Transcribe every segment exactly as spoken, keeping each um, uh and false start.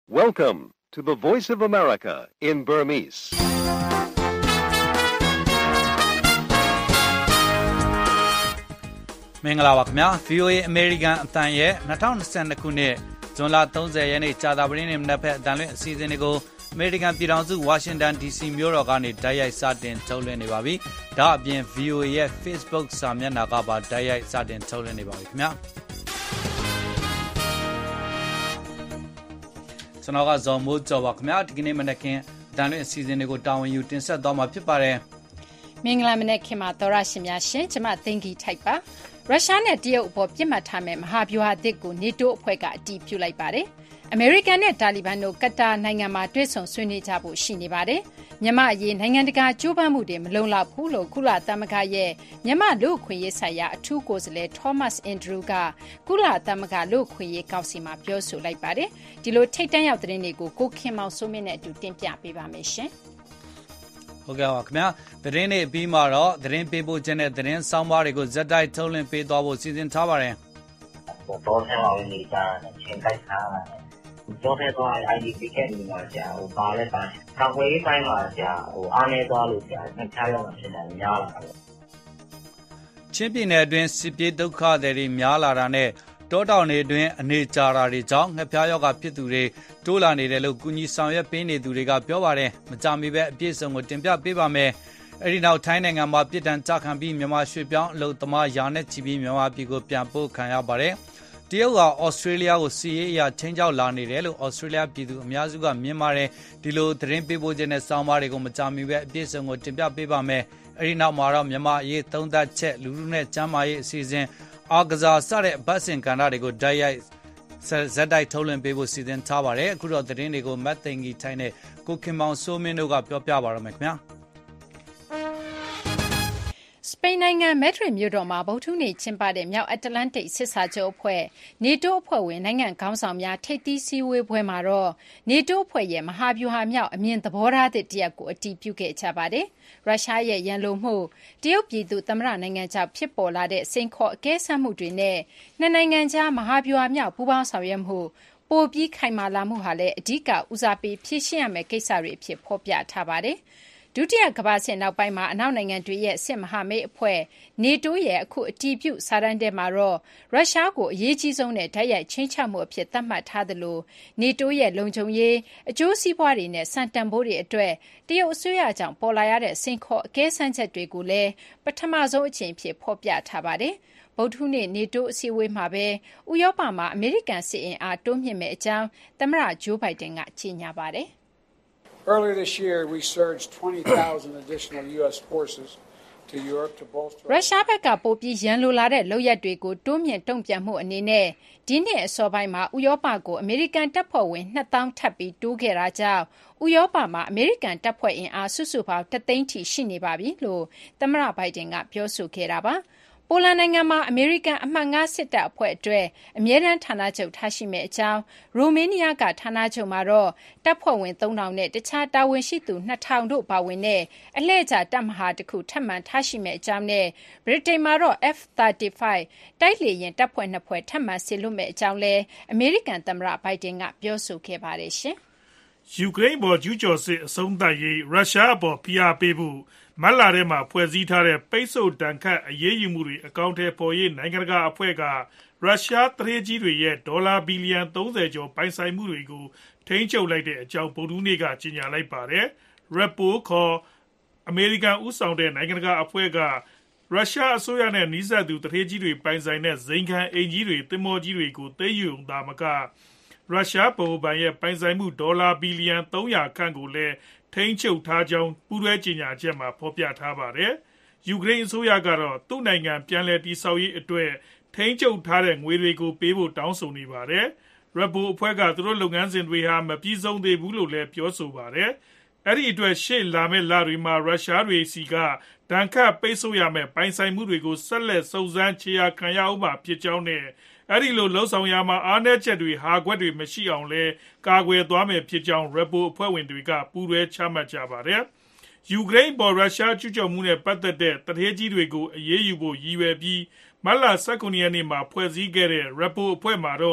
Welcome to the Voice of America in Burmese. ။မင်္ဂလာပါခင်ဗျာ V O A American အတန်ရဲ့၂၀၂၂ခုနှစ်ဇွန်လ၃၀ရက်နေ့ကြာသပတေးနေ့မနက်ဖက်အတန်လွင့်အစီအစဉ်တွေကို American ပြည်ထောင်စု Washington D C မြို့တော်ကနေတိုက်ရိုက်စတင်ထုတ်လွှင့်နေပါပြီ။ဒါအပြင် V O A ရဲ့ Facebook စာမျက်နှာကပါတိုက်ရိုက်စတင်ထုတ်လွှင့်နေပါပြီခင်ဗျာ။ကျွန်တော်ကဇော်မိုးကျော်ပါခင်ဗျာဒီကနေ့မနက်ခင်းအတန်လွင့်အစီအစဉ်တွေကိုတာဝန်ယူတင်ဆက်သွားမှာဖြစ်ပါတယ်။မင်္ဂလာမနက်ခင်းပါသောရရှင်များရှင်ကျွန်မသိင်္ဂီထိုက်ပါ။ရုရှားနဲ့တရုတ်အပေါ်ပြစ်မှတ်ထားမဲ့မဟာဗျူဟာသစ်ကို NATO အဖွဲ့ကအတည်ပြုလိုက်ပါတယ်။အမေရိကန်နဲ့တာလီဘန်တို့ကတာနိုင်ငံမှာတွေ့ဆုံဆွေးနွေးကြဖို့ရှိနေပါတယ်။မြန်မာအရေးနိုင်ငံတကာကြိုးပမ်းမှုတွေမလုံလောက်ဘူးလို့ကုလသမဂ္ဂရဲ့မြန်မာလူ့အခွင့်အရေးဆိုင်ရာအထူးကိုယ်စားလှယ် Thomas Andrews ကကုလသမဂ္ဂလူ့အခွင့်အရေးကောင်စီမှာပြောဆိုလိုက်ပါတယ်။ဒီလိုထိတ်တန့်ရောက်တဲ့နေ့ကိုကိုခင်မောင်စိုးမင်းနဲ့အတူတင်ပြပေးပါမယ်ရှင်။ဟုတ်ကဲ့ပါခင်ဗျာသတင်းတွေပြီးမှတော့သတင်းပေးပို့ခြင်းနဲ့သတင်းဆောင်ပါတွေကိုဇက်တိုက်ထုတ်လွှင့်ပေးသွားဖို့စီစဉ်ထားပါတယ်။တော့ဆင်းလာနေကြတယ်ချင်းတိုက်ထားတာ။ကျောင်းထဲသွား I D P ကနေမှာကြာဟိုပါလဲပါ။ခါခွေးပိုင်းမှာကြာဟိုအားနေသွားလို့ကြာနှစ်ခြားရောက်ဖြစ်တယ်များလာတယ်။ချင်းပြည်နယ်အတွင်းစစ်ပြေးဒုက္ခသည်တွေများလာတာနဲ့တောတောင်တွေအတွင်းအနေကြာတာတွေကြောင့်ငှက်ဖျားရောဂါဖြစ်သူတွေတိုးလာနေတယ်လို့ကုညီဆောင်ရွက်ပေးနေသူတွေကပြောပါတယ်။မကြမီပဲအပြည့်စုံကိုတင်ပြပေးပါမယ်။အဲဒီနောက်ထိုင်းနိုင်ငံမှာပြည်တံကြခံပြီးမြန်မာရွှေပြောင်းအလုပ်သမားရာနဲ့ချီပြီးမြန်မာပြည်ကိုပြန်ပို့ခံရပါတယ်။တရုတ်ကဩစတြေးလျကိုစီးရေးအရာချင်းချောက်လာနေတယ်လို့ဩစတြေးလျပြည်သူအများစုကမြင်ပါတယ်။ဒီလိုသတင်းပေးပို့ခြင်းနဲ့စောင်းပါတွေကိုမကြမီပဲအပြည့်စုံကိုတင်ပြပေးပါမယ်။အဲဒီနောက်မှာတော့မြန်မာအရေးသုံးသပ်ချက်လူလူနဲ့ကျမ်းမာရေးအစီအစဉ်အာကစားစတဲ့ဘတ်စင်ကဏ္ဍတွေကိုဓာတ်ရိုက်ဇက်တိုက်ထုတ်လွှင့်ပေးဖို့စီစဉ်ထားပါတယ်အခုတော့သတင်းတွေကိုမတ်သိန်ကြီးထိုင်းနဲ့ကိုခင်မောင်စိုးမင်းတို့ကပြောပြပါရမယ်ခင်ဗျာစပိန်နိုင်ငံမက်ဒရစ်မြို့တော်မှာဗုဒ္ဓဟူးနေ့ကျင်းပတဲ့မြောက်အတ္တလန်တိတ်စစ်စာချုပ်အဖွဲ့ NATO အဖွဲ့ဝင်နိုင်ငံခေါင်းဆောင်များထိပ်သီးစည်းဝေးပွဲမှာတော့ NATO အဖွဲ့ရဲ့မဟာဗျူဟာမြောက်အမြင်သဘောထားသစ်တရပ်ကိုအတည်ပြုခဲ့ကြပါတယ်။ရုရှားရဲ့ရန်လိုမှုတရုတ်ပြည်သူသမ္မတနိုင်ငံကြောင့်ဖြစ်ပေါ်လာတဲ့စိန်ခေါ်အကဲဆတ်မှုတွေနဲ့နှစ်နိုင်ငံကြားမဟာဗျူဟာမြောက်ပူးပေါင်းဆောင်ရွက်မှုပိုပြီးခိုင်မာလာမှုဟာလည်းအဓိကဦးစားပေးဖြည့်ရှင်းရမယ့်ကိစ္စတွေအဖြစ်ဖော်ပြထားပါတယ်။ဒုတိယကမ္ဘာစစ်နောက်ပိုင်းမှာအနောက်နိုင်ငံတွေရဲ့စစ်မဟာမိတ်အဖွဲ့ NATO ရဲ့အခုအတည်ပြုစာတမ်းထဲမှာတော့ရုရှားကိုအရေးကြီးဆုံးနဲ့ဓာတ်ရိုက်ချင်းချောက်မှုအဖြစ်သတ်မှတ်ထားသလို NATO ရဲ့လုံခြုံရေးအကျိုးစီးပွားတွေနဲ့စံတန်ဖိုးတွေအတွက်တရုတ်အစိုးရကြောင့်ပေါ်လာရတဲ့စိန်ခေါ်အကဲဆန်းချက်တွေကိုလည်းပထမဆုံးအကြိမ်ဖြစ်ဖော်ပြထားပါတယ်။ဗုဒ္ဓဟူးနေ့ NATO အစည်းအဝေးမှာပဲဥရောပမှာအမေရိကန်စစ်အင်အားတိုးမြှင့်မယ့်အကြောင်းသမ္မတဂျိုးဘိုင်ဒန်ကကြေညာပါတယ်။ Earlier this year, we surged twenty thousand additional U S forces to Europe to bolster. ရုရှားဘက်ကပိုပြီးရန်လိုလာတဲ့လုပ်ရပ်တွေကိုတိုးမြင့်တုံ့ပြန်မှုအနေနဲ့ဒီနှစ်အစောပိုင်းမှာဥရောပကိုအမေရိကန်တပ်ဖွဲ့ဝင်နှစ်သောင်းထပ်ပြီးတိုးခဲ့တာကြောင့်ဥရောပမှာအမေရိကန်တပ်ဖွဲ့အင်အားစုစုပေါင်းတသိန်းထိရှိနေပါပြီလို့သမ္မတဘိုင်ဒန်ကပြောဆိုခဲ့တာပါ။ပိုလန်နိုင်ငံမှာအမေရိကန်အမှတ်၅စစ်တပ်အဖွဲ့အတွက်အမြဲတမ်းဌာနချုပ်ထားရှိမယ့်အကြောင်းရိုမေးနီးယားကဌာနချုပ်မှာတော့တပ်ဖွဲ့ဝင်သုံးထောင်နဲ့တခြားတာဝန်ရှိသူနှစ်ထောင်တို့ပါဝင်တဲ့အလှည့်ကျတပ်မဟာတစ်ခုထပ်မံထားရှိမယ့်အကြောင်းနဲ့ဗြိတိန်မှာတော့ F thirty-five တိုက်လေယာဉ်တပ်ဖွဲ့နှစ်ဖွဲ့ထပ်မံဆေလွတ်မယ့်အကြောင်းလည်းအမေရိကန်သမ္မတဘိုင်ဒန်ကပြောဆိုခဲ့ပါတယ်ရှင်။ယူကရိန်းပေါ်ကျူးကျော်စစ်အဆုံးသတ်ရေးရုရှားအပေါ်ဖိအားပေးဖို့မတ်လထဲမှာဖွဲ့စည်းထားတဲ့ပိတ်ဆို့တန်ခတ်အရေးယူမှုတွေအကောင့်ထဲပေါ်ရေးနိုင်ငံတကာအဖွဲ့ကရုရှားတရေကြီးတွေရဲ့ဒေါ်လာဘီလီယံသုံးဆယ်ကျော်ပိုင်ဆိုင်မှုတွေကိုထိန်းချုပ်လိုက်တဲ့အကြောင်းဗုဒ္ဓဟူးနေ့ကကြေညာလိုက်ပါတယ်။ Repo ခေါ်အမေရိကန်ဦးဆောင်တဲ့နိုင်ငံတကာအဖွဲ့ကရုရှားအစိုးရနဲ့နှီးစပ်သူတရေကြီးတွေပိုင်ဆိုင်တဲ့ဇိမ်ခံအိမ်ကြီးတွေသင်္ဘောကြီးတွေကိုသိမ်းယူတာမကရုရှားဗဟိုဘဏ်ရဲ့ပိုင်ဆိုင်မှုဒေါ်လာဘီလီယံသုံးရာခန့်ကိုလည်းထိန်းချုပ်ထားကြောင်းပူးတွဲကြေညာချက်မှာဖော်ပြထားပါတယ်။ယူကရိန်းအစိုးရကတော့သူ့နိုင်ငံပြန်လည်တည်ဆောက်ရေးအတွက်ထိန်းချုပ်ထားတဲ့ငွေတွေကိုပေးဖို့တောင်းဆိုနေပါတယ်။ Repo အဖွဲ့ကသူတို့လုပ်ငန်းစဉ်တွေဟာမပြီးဆုံးသေးဘူးလို့လည်းပြောဆိုပါတယ်။အဲဒီအတွက်ရှေ့လာမယ့်လတွေမှာရုရှားတွေစီကဒဏ်ခတ်ပိတ်ဆို့ရမယ့်ပိုင်ဆိုင်မှုတွေကိုဆက်လက်စုံစမ်းခြေရာခံရအောင်မှာဖြစ်ကြောင်းနဲ့အဲဒီလိုလှုပ်ဆောင်ရမှာအားနည်းချက်တွေဟာကွက်တွေမရှိအောင်လဲကာကွယ်သွားမယ်ဖြစ်ကြောင်း Repo အဖွဲ့ဝင်တွေကပူးတွဲချမှတ်ကြပါတယ်။ယူကရိန်းပေါ်ရုရှားကျူးကျော်မှုနဲ့ပတ်သက်တဲ့တရေကြီးတွေကိုအရေးယူဖို့ရည်ရွယ်ပြီးမတ်လ၁၉ရက်နေ့မှာဖွဲ့စည်းခဲ့တဲ့ Repo အဖွဲ့မှာတော့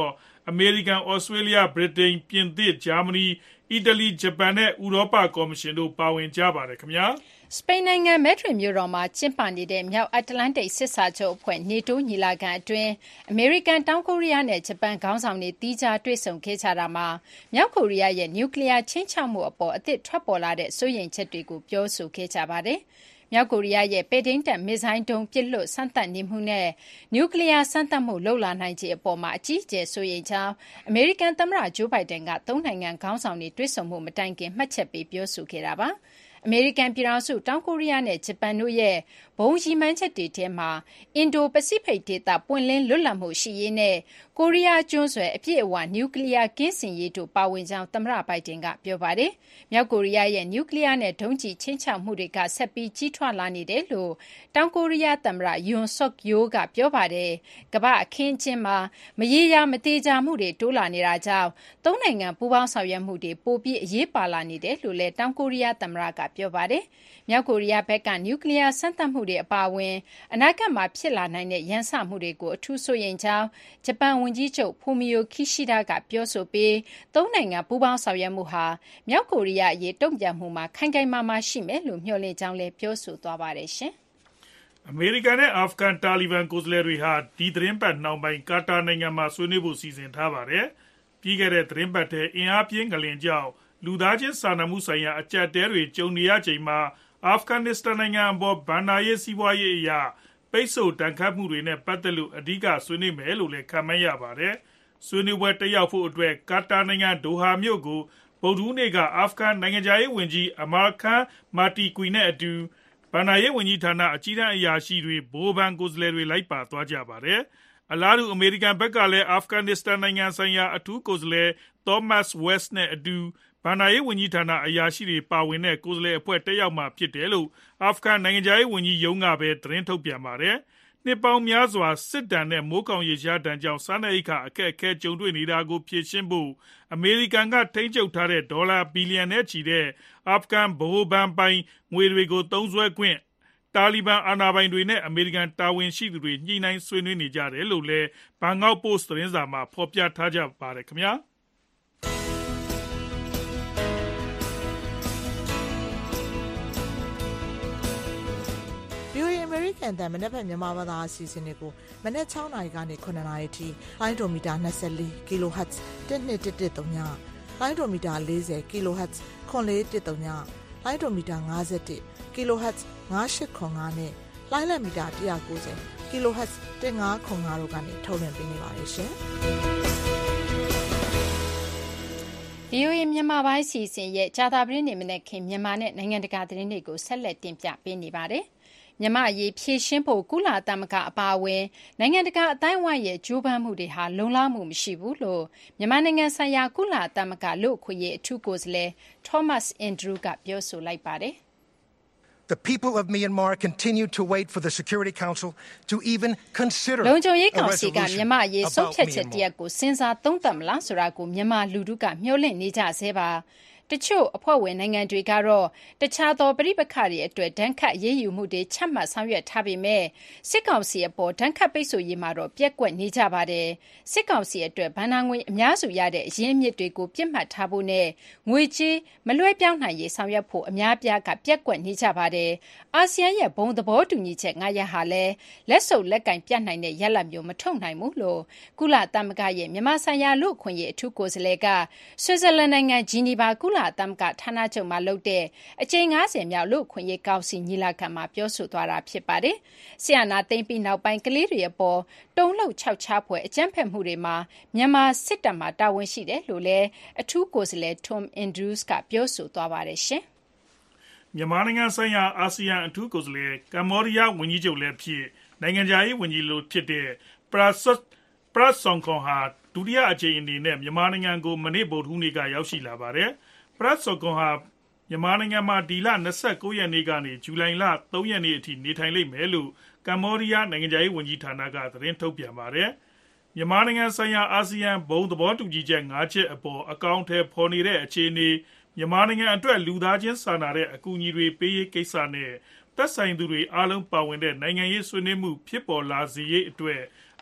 အမေရိကန်၊ဩစတြေးလျ၊ဗြိတိန်၊ပြင်သစ်၊ဂျာမနီ၊အီတလီ၊ဂျပန်နဲ့ဥရောပကော်မရှင်တို့ပါဝင်ကြပါတယ်ခင်ဗျာစပိန်နိုင်ငံမက်ဒရစ်မြို့တော်မှာကျင်းပနေတဲ့မြောက်အတ္တလန္တိတ်စစ်စာချုပ်အဖွဲ့နေတိုးညီလာခံအတွင်းအမေရိကန်တောင်ကိုရီးယားနဲ့ဂျပန်ခေါင်းဆောင်တွေသီးခြားတွေ့ဆုံခဲ့ကြတာမှာမြောက်ကိုရီးယားရဲ့နျူကလ িয়ার ချင်းချောက်မှုအပေါ်အသစ်ထွက်ပေါ်လာတဲ့စိုးရိမ်ချက်တွေကိုပြောဆိုခဲ့ကြပါတယ်။မြောက်ကိုရီးယားရဲ့ပဲ့ထိန်းတပ်မစ်ဇိုင်းဒုံးပစ်လွှတ်စမ်းသပ်နေမှုနဲ့နျူကလ িয়ার စမ်းသပ်မှုလုပ်လာနိုင်ခြေအပေါ်မှာအကြီးအကျယ်စိုးရိမ်ကြောင်းအမေရိကန်သမ္မတဂျိုးဘိုင်ဒန်ကသုံးနိုင်ငံခေါင်းဆောင်တွေတွေ့ဆုံမှုမတိုင်ခင်မှတ်ချက်ပေးပြောဆိုခဲ့တာပါ။အမေရိကန်ပြည်ထောင်စုတောင်ကိုရီးယားနဲ့ဂျပန်တို့ရဲ့ဘုံရည်မှန်းချက်တွေထဲမှာအင်ဒိုပစိဖိတ်ဒေသပွင့်လင်းလွတ်လပ်မှုရှိရေးနဲ့ကိုရီးယားကျွန်းဆွယ်အပြည့်အဝနျူကလ িয়ার ကင်းစင်ရေးတို့ပါဝင်ကြောင်းသမ္မတဘိုင်ဒန်ကပြောပါတယ်။မြောက်ကိုရီးယားရဲ့နျူကလ িয়ার နဲ့ဒုံးကျည်ချင်းချောက်မှုတွေကဆက်ပြီးကြီးထွားလာနေတယ်လို့တောင်ကိုရီးယားသမ္မတယွန်ဆော့ကယိုးကပြောပါတယ်။ကမ္ဘာအခင်းအကျင်းမှာမရေရာမတေချာမှုတွေတိုးလာနေတာကြောင့်သုံးနိုင်ငံပူးပေါင်းဆောင်ရွက်မှုတွေပိုပြီးအရေးပါလာနေတယ်လို့လည်းတောင်ကိုရီးယားသမ္မတကပြောပါတယ်။မြောက်ကိုရီးယားဘက်ကနျူကလ িয়ার စမ်းသပ်မှုတွေအပါအဝင်အနာဂတ်မှာဖြစ်လာနိုင်တဲ့ရန်စမှုတွေကိုအထူးစိုးရိမ်ကြောင်းဂျပန်ဝန်ကြီးချုပ်ဖူမီယိုခီရှိဒါကပြောဆိုပြီးသုံးနိုင်ငံပူးပေါင်းဆောင်ရွက်မှုဟာမြောက်ကိုရီးယားအရေးတုံ့ပြန်မှုမှာခိုင်ခိုင်မာမာရှိမယ်လို့မျှော်လင့်ကြောင်းလည်းပြောဆိုသွားပါတယ်ရှင်။အမေရိကန်နဲ့အာဖဂန်တာလီဘန်ကိုယ်စားလှယ်တွေဟာဒီသတင်းပတ်နှောင်းပိုင်းကာတာနိုင်ငံမှာဆွေးနွေးဖို့စီစဉ်ထားပါတယ်။ပြီးခဲ့တဲ့သတင်းပတ်ထဲအင်အားပြင်းငလျင်ကြောင့်လူသားချင်းစာနာမှုဆိုင်ရာအကျပ်အတည်းတွေကြုံနေရချိန်မှာအာဖဂန်နစ္စတန်နိုင်ငံအပေါ်ဘဏ္ဍာရေးစီးပွားရေးအရာပိတ်ဆို့တန်ခတ်မှုတွေနဲ့ပတ်သက်လို့အဓိကဆွေးနွေးမယ်လို့လည်းခန့်မှန်းရပါတယ်။ဆွေးနွေးပွဲတက်ရောက်ဖို့အတွက်ကာတာနိုင်ငံဒိုဟာမြို့ကိုဗုဒ္ဓဟူးနေ့ကအာဖဂန်နိုင်ငံခြားရေးဝန်ကြီးအမာခန်မာတီကွီနဲ့အတူဘဏ္ဍာရေးဝန်ကြီးဌာနအကြီးတန်းအရာရှိတွေဗဟိုဘဏ်ကိုယ်စားလှယ်တွေလိုက်ပါသွားကြပါတယ်။အလားတူအမေရိကန်ဘက်ကလည်းအာဖဂန်နစ္စတန်နိုင်ငံဆိုင်ရာအထူးကိုယ်စားလှယ်သောမတ်ဝက်စ်နဲ့အတူဘဏ္ဍာရေးဝန်ကြီးဌာနအရာရှိတွေပါဝင်တဲ့ကိုယ်စားလှယ်အဖွဲ့တက်ရောက်မှာဖြစ်တယ်လို့အာဖဂန်နိုင်ငံခြားရေးဝန်ကြီးရုံးကပဲသတင်းထုတ်ပြန်ပါတယ်။နှစ်ပေါင်းများစွာစစ်ဒဏ်နဲ့မိုးကောင်ရေရှားဒဏ်ကြောင့်စားနပ်ရိက္ခာအခက်အခဲကြုံတွေ့နေတာကိုဖြေရှင်းဖို့အမေရိကန်ကထိန်းချုပ်ထားတဲ့ဒေါ်လာဘီလီယံနဲ့ချီတဲ့အာဖဂန်ဗဟိုဘဏ်ပိုင်ငွေတွေကိုသုံးစွဲခွင့်တာလီဘန်အာဏာပိုင်တွေနဲ့အမေရိကန်တာဝန်ရှိသူတွေညှိနှိုင်းဆွေးနွေးနေကြတယ်လို့လည်းဘန်ကောက်ပို့စ်သတင်းစာမှာဖော်ပြထားကြပါတယ်ခင်ဗျာ။အမေရိကန်တန်မနက်ဖြန်မြန်မာဘာသာအစီအစဉ်တွေကိုမနက်၆နာရီကနေခုနှစ်နာရီထိလိုင်းဒိုမီတာ၂၄ kHz တစ်နှစ်တစ်တစ်သုံးညလိုင်းဒိုမီတာ၄၀ kHz ခွန်လေးတစ်သုံးညလိုင်းဒိုမီတာ၅၁ kHz ၅၈ခွန်၅နဲ့လိုင်းလက်မီတာ၁၉၀ kHz ၁၅ခွန်၅တို့ကနေထုတ်လွှင့်ပေးနေပါတယ်ရှင်။ဗွီအိုအေမြန်မာပိုင်းစီစဉ်ရဲ့ကြာသပတေးနေ့မနက်ခင်းမြန်မာနဲ့နိုင်ငံတကာသတင်းတွေကိုဆက်လက်တင်ပြပေးနေပါတယ်။မြန်မာအရေးဖြေရှင်းဖို့ကုလသမဂ္ဂအပါအဝင်နိုင်ငံတကာအတိုင်းအဝိုင်းရဲ့ကြိုးပမ်းမှုတွေဟာလုံလောက်မှုမရှိဘူးလို့မြန်မာနိုင်ငံဆိုင်ရာကုလသမဂ္ဂလူ့အခွင့်အရေးအထူးကိုယ်စားလှယ် Thomas Andrews ကပြောဆိုလိုက်ပါတယ်။ The people of Myanmar continue to wait for the Security Council to even consider လုံခြုံရေးကောင်စီကမြန်မာအရေးဆုံးဖြတ်ချက်တရက်ကိုစဉ်းစားသုံးသပ်မလားဆိုတာကိုမြန်မာလူထုကမျှော်လင့်နေကြဆဲပါ။တချို့အဖွဲ့ဝင်နိုင်ငံတွေကတော့တခြားသောပဋိပက္ခတွေအတွက်ဒဏ်ခတ်အရေးယူမှုတွေချမှတ်ဆောင်ရွက်ထားပေမဲ့စစ်ကောင်စီအပေါ်ဒဏ်ခတ်ပိတ်ဆို့ရေးမှာတော့ပျက်ကွက်နေကြပါတယ်။စစ်ကောင်စီအတွက်ဘဏ္ဍာငွေအများစုရတဲ့အရင်းအမြစ်တွေကိုပြစ်မှတ်ထားဖို့နဲ့ငွေကြေးမလွှဲပြောင်းနိုင်ရေးဆောင်ရွက်ဖို့အများပြားကပျက်ကွက်နေကြပါတယ်။အာဆီယံရဲ့ဘုံသဘောတူညီချက်၅ရပ်ဟာလည်းလက်စုပ်လက်ကင်ပြတ်နိုင်တဲ့ရလဒ်မျိုးမထုတ်နိုင်ဘူးလို့ကုလသမဂ္ဂရဲ့မြန်မာဆိုင်ရာလူ့အခွင့်အရေးအထူးကိုယ်စားလှယ်ကဆွစ်ဇာလန်နိုင်ငံဂျီနီဗာကုလသမဂ္ဂဌာနချုပ်မှာလုပ်တဲ့အကြိမ်၅၀မြောက်လူ့အခွင့်အရေးကောင်စီညီလာခံမှာပြောဆိုသွားတာဖြစ်ပါတယ်။ဆီယနာသိမ့်ပြီးနောက်ပိုင်းကလေးတွေအပေါ်တုံ့လောက်ခြောက်ခြားဖွယ်အကြမ်းဖက်မှုတွေမှာမြန်မာစစ်တပ်မှတာဝန်ရှိတယ်လို့လည်းအထူးကိုယ်စားလှယ် Tom Andrews ကပြောဆိုသွားပါတယ်ရှင်။မြန်မာနိုင်ငံဆိုင်ရာအာဆီယံအထူးကိုယ်စားလှယ်ကမ္ဘောဒီးယားဝန်ကြီးချုပ်လည်းဖြစ်နိုင်ငံခြားရေးဝန်ကြီးလို့ဖြစ်တဲ့ပရာဆွတ်ပရာဆွန်ခွန်ဟာဒုတိယအကြိမ်အနေနဲ့မြန်မာနိုင်ငံကိုမနေ့ဗုဒ္ဓဟူးနေ့ကရောက်ရှိလာပါတယ်။ပရာဆွန်ခွန်ဟာမြန်မာနိုင်ငံမှာဒီလ၂၉ရက်နေ့ကနေဇူလိုင်လ၃ရက်နေ့အထိနေထိုင်လိမ့်မယ်လို့ကမ္ဘောဒီးယားနိုင်ငံခြားရေးဝန်ကြီးဌာနကသတင်းထုတ်ပြန်ပါတယ်။မြန်မာနိုင်ငံဆိုင်ရာအာဆီယံဘုံသဘောတူညီချက်၅ချက်အပေါ်အကောင့်ထဲပေါ်နေတဲ့အခြေအနေမြန်မာနိုင်ငံအတွက်လူသားချင်းစာနာတဲ့အကူအညီတွေပေးရေးကိစ္စနဲ့သက်ဆိုင်သူတွေအားလုံးပါဝင်တဲ့နိုင်ငံရေးဆွေးနွေးမှုဖြစ်ပေါ်လာစေရေးအတွက်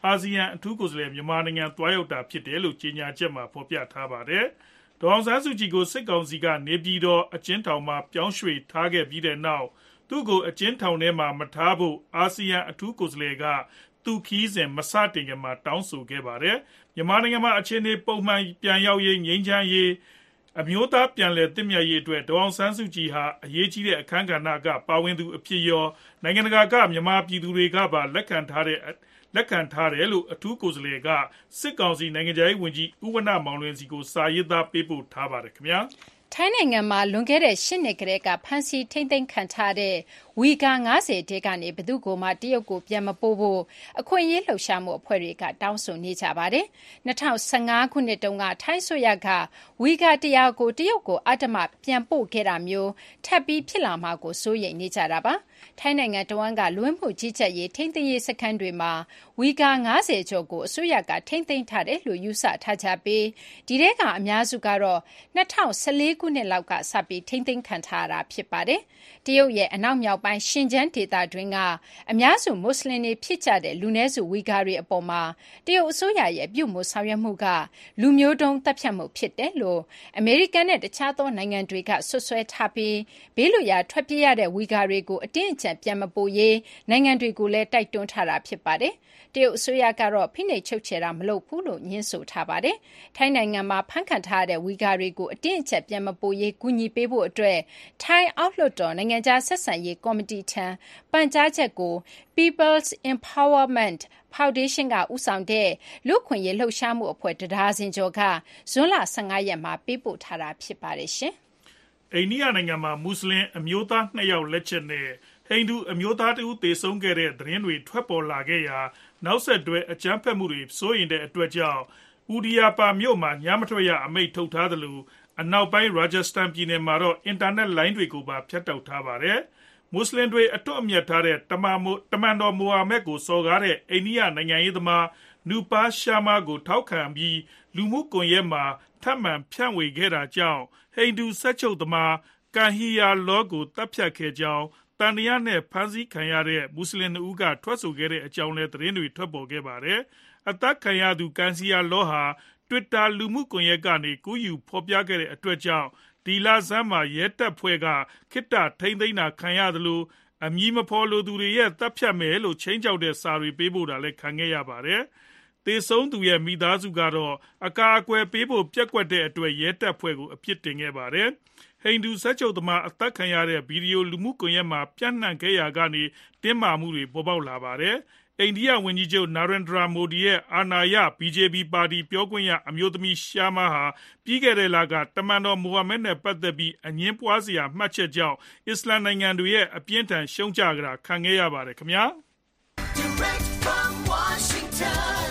အာဆီယံအထူးကိုယ်စားလှယ်မြန်မာနိုင်ငံသွားရောက်တာဖြစ်တယ်လို့ကြေညာချက်မှာဖော်ပြထားပါတယ်။ဒေါ်အောင်ဆန်းစုကြည်ကိုစစ်ကောင်စီကနေပြည်တော်အကျဉ်းထောင်မှာပြောင်းရွှေ့ထားခဲ့ပြီးတဲ့နောက်သူ့ကိုအကျဉ်းထောင်ထဲမှာမထားဖို့အာဆီယံအထူးကိုယ်စားလှယ်ကသူခီးစဉ်မစတင်ခင်မှာတောင်းဆိုခဲ့ပါတယ်။မြန်မာနိုင်ငံမှာအခြေအနေပုံမှန်ပြန်ရောက်ရေးငြိမ်းချမ်းရေးအမျိုးသားပြန်လည်သင့်မြတ်ရေးအတွက်ဒေါ်အောင်ဆန်းစုကြည်ဟာအရေးကြီးတဲ့အခမ်းကဏ္ဍကပါဝင်သူအဖြစ်ရောနိုင်ငံတကာကမြန်မာပြည်သူတွေကပါလက်ခံထားတဲ့လက်ခံထားတယ်လို့အထူးကိုယ်စားလှယ်ကစစ်ကောင်စီနိုင်ငံခြားရေးဝန်ကြီးဦးဝဏ္ဏမောင်လွင်စီကိုစာရေးသားပေးပို့ထားပါတယ်ခင်ဗျာထိုင်းနိုင်ငံမှာလွန်ခဲ့တဲ့၈နှစ်ကတည်းကဖမ်းဆီးထိန်းသိမ်းခံထားတဲ့ဝီဂါ၅၀တဲကနေဘယ်သူ့ကိုမှတရုတ်ကိုပြန်မပို့ဖို့အခွင့်အရေးလှုပ်ရှားမှုအဖွဲ့တွေကတောင်းဆိုနေကြပါတယ်။၂၀၁၅ခုနှစ်တုန်းကထိုင်းဆိုရကဝီဂါတရာကိုတရုတ်ကိုအဓမ္မပြန်ပို့ခဲ့တာမျိုးထပ်ပြီးဖြစ်လာမှာကိုစိုးရိမ်နေကြတာပါ။ထိုင်းနိုင်ငံတဝန်းကလွှမ်းမှုကြီးကြပ်ရေးထိန်းသိမ်းရေးစခန်းတွေမှာဝီဂါ၅၀ကျော်ကိုအစိုးရကထိန်းသိမ်းထားတယ်လို့ယူဆထားကြပြီးဒီထဲကအများစုကတော့၂၀၁၄ခုနှစ်လောက်ကစပြီးထိန်းသိမ်းခံထားရတာဖြစ်ပါတယ်။တရုတ်ရဲ့အနောက်မြောက်ပိုင်းရှင်ကျန်းဒေသတွင်းကအများစုမွတ်စလင်တွေဖြစ်ကြတဲ့လူနည်းစုဝီဂါတွေအပေါ်မှာတရုတ်အစိုးရရဲ့ပြုမှုဆောင်ရွက်မှုကလူမျိုးတုံးတပ်ဖြတ်မှုဖြစ်တယ်လို့အမေရိကန်နဲ့တခြားသောနိုင်ငံတွေကဆွဆွဲထားပြီးဘေးလွတ်ရာထွက်ပြေးရတဲ့ဝီဂါတွေကိုအတင်းအကျပ်ပြန်မပို့ရေးနိုင်ငံတွေကိုလည်းတိုက်တွန်းထားတာဖြစ်ပါတယ်။တရုတ်အစိုးရကတော့ဖိနှိပ်ချုပ်ချယ်တာမလုပ်ဘူးလို့ညှင်းဆိုထားပါတယ်။ထိုင်းနိုင်ငံမှာဖမ်းခံထားရတဲ့ဝီဂါတွေကိုအတင်းအကျပ်ပြန်မပို့ရေးကူညီပေးဖို့အတွက်ထိုင်းအောက်လွှတ်တော်နိုင်ငံခြားဆက်ဆံရေးကော်မတီထံပန်ကြားချက်ကို People's Empowerment Foundation ကဦးဆောင်တဲ့လူ့အခွင့်အရေးလှုပ်ရှားမှုအဖွဲ့တဒါဇင်ကျော်ကဇွန်လ၁၅ရက်မှာပေးပို့ထားတာဖြစ်ပါတယ်ရှင်။အိန္ဒိယနိုင်ငံမှာမွတ်စလင်အမျိုးသားနှစ်ယောက်လက်ချက်နဲ့ဟိန္ဒူအမျိုးသားတဦးသေဆုံးခဲ့တဲ့သတင်းတွေထွက်ပေါ်လာခဲ့ရာနောက်ဆက်တွဲအကြမ်းဖက်မှုတွေစိုးရိမ်တဲ့အတွက်ကြောင့်ဥဒီယာပါမြို့မှာညမထွက်ရအမိန့်ထုတ်ထားသလိုအနောက်ပိုင်းရာဂျစတန်ပြည်နယ်မှာတော့အင်တာနက်လိုင်းတွေကိုပါဖြတ်တောက်ထားပါတယ်။မွတ်စလင်တွေအထွတ်အမြတ်ထားတဲ့တမန်တမန်တော်မိုဟာမက်ကိုစော်ကားတဲ့အိန္ဒိယနိုင်ငံရေးသမားနူပါရှာမာကိုထောက်ခံပြီးလူမှုကွန်ရက်မှာထပ်မံဖြန့်ဝေခဲ့တာကြောင့်ဟိန္ဒူစက်ချုပ်သမားကန်ဟီယာလောကိုတပ်ဖြတ်ခဲ့ကြောင်းတန်တရားနဲ့ဖမ်းဆီးခံရတဲ့မွတ်စလင်တို့ကထွက်ဆိုခဲ့တဲ့အကြောင်းလည်းသတင်းတွေထွက်ပေါ်ခဲ့ပါတယ်။အသက်ခံရသူကန်စီယာလောဟာ Twitter လူမှုကွန်ရက်ကနေကူးယူဖော်ပြခဲ့တဲ့အတွက်ကြောင့်ဒီလဆန်းမှာရဲတပ်ဖွဲ့ကခိတ္တထိမ့်သိမ်းတာခံရသလိုအမည်မဖော်လိုသူတွေရဲ့တပ်ဖြတ်မယ်လို့ချိန်ကြောက်တဲ့စာတွေပေးပို့တာလည်းခံခဲ့ရပါတယ်။သေဆုံးသူရဲ့မိသားစုကတော့အကာအကွယ်ပေးဖို့ပြက်ကွက်တဲ့အတွက်ရဲတပ်ဖွဲ့ကိုအပြစ်တင်ခဲ့ပါတယ်။ဟိန္ဒူစက်ချုပ်သမားအသက်ခံရတဲ့ဗီဒီယိုလူမှုကွန်ရက်မှာပြန့်နှံ့ခဲ့ရာကနေတင်းမာမှုတွေပေါ်ပေါက်လာပါတယ်။အိန္ဒိယဝန်ကြီးချုပ်နာရင်ဒရာမိုဒီရဲ့အာဏာရ ဘီဂျေပီ ပါတီပြောခွင့်ရအမျိုးသမီးရှာမာဟာပြီးခဲ့တဲ့လကတမန်တော်မိုဟာမက်နဲ့ပတ်သက်ပြီးအငြင်းပွားစရာမှတ်ချက်ကြောင့်အစ္စလာမ်နိုင်ငံတွေရဲ့အပြင်းထန်ရှုံချကြတာခံခဲ့ရပါတယ်ခင်ဗျာ။ Direct from Washington,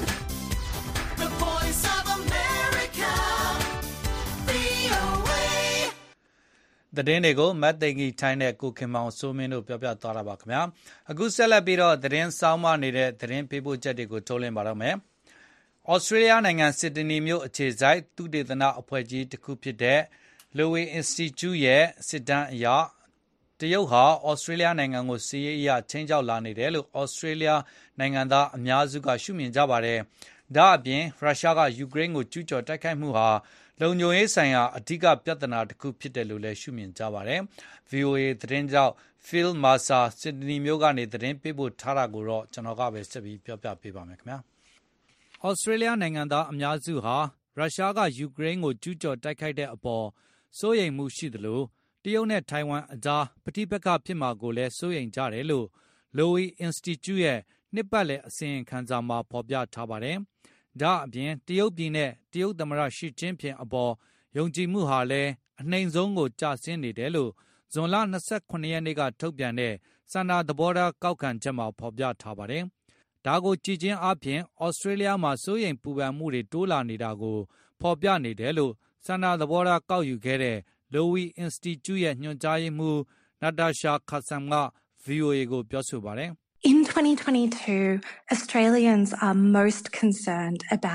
the voice of America, ဗွီအိုအေသတင်းတွေကိုမတ်သိင်္ဂီထိုင်းနဲ့ကိုခင်မောင်စိုးမင်းတို့ပြောပြသွားတာပါခင်ဗျာအခုဆက်လက်ပြီးတော့သတင်းစောင်းမနေတဲ့သတင်းပေးပို့ချက်တွေကိုထုတ်လွှင့်ပါတော့မယ်ဩစတြေးလျနိုင်ငံစစ်ဒနီမြို့အခြေစိုက်သုတေသနအဖွဲ့ကြီးတစ်ခုဖြစ်တဲ့ Lowy Institute ရဲ့စစ်တမ်းအရတရုတ်ဟာဩစတြေးလျနိုင်ငံကိုစီးရေးအရချင်းချောက်လာနေတယ်လို့ဩစတြေးလျနိုင်ငံသားအများစုကရှုမြင်ကြပါတယ်ဒါအပြင်ရုရှားကယူကရိန်းကိုကျူးကျော်တိုက်ခိုက်မှုဟာလုံခြုံရေးဆိုင်ရာအဓိကပြဿနာတစ်ခုဖြစ်တယ်လို့လည်းရှုမြင်ကြပါတယ်။ ဗွီအိုအေသတင်းကြောင့် Phil Mercer စစ်ဒနီမြို့ကနေသတင်းပေးပို့ထားတာကိုတော့ကျွန်တော်ကပဲဆက်ပြီးပြောပြပေးပါမယ်ခင်ဗျာ။ဩစတြေးလျနိုင်ငံသားအများစုဟာရုရှားကယူကရိန်းကိုကျူးကျော်တိုက်ခိုက်တဲ့အပေါ်စိုးရိမ်မှုရှိသလိုတရုတ်နဲ့ထိုင်ဝမ်အကြားပဋိပက္ခဖြစ်မှာကိုလည်းစိုးရိမ်ကြတယ်လို့ Lowy Institute ရဲ့နှစ်ပတ်လည်အစီရင်ခံစာမှာဖော်ပြထားပါတယ်။ဒါအပြင်တရုတ်ပြည်နဲ့တရုတ်သမ္မတရှီကျင်းဖျင်အပေါ်ယုံကြည်မှုဟာလည်းအနှိမ်ဆုံးကိုကျဆင်းနေတယ်လို့ဇွန်လ၂၇ရက်နေ့ကထုတ်ပြန်တဲ့စန္ဒသဘောထားကောက်ခံချက်မှာဖော်ပြထားပါတယ်။ဒါကိုကြည်ချင်းအပြင်ဩစတြေးလျမှာစိုးရိမ်ပူပန်မှုတွေတိုးလာနေတာကိုဖော်ပြနေတယ်လို့စန္ဒသဘောထားကောက်ယူခဲ့တဲ့ Lowy Institute ရဲ့ညွှန်ကြားရေးမှူး Natasha Kassam က ဗွီအိုအေကိုပြောဆိုပါတယ်။ In twenty twenty-two, Australians are most concerned about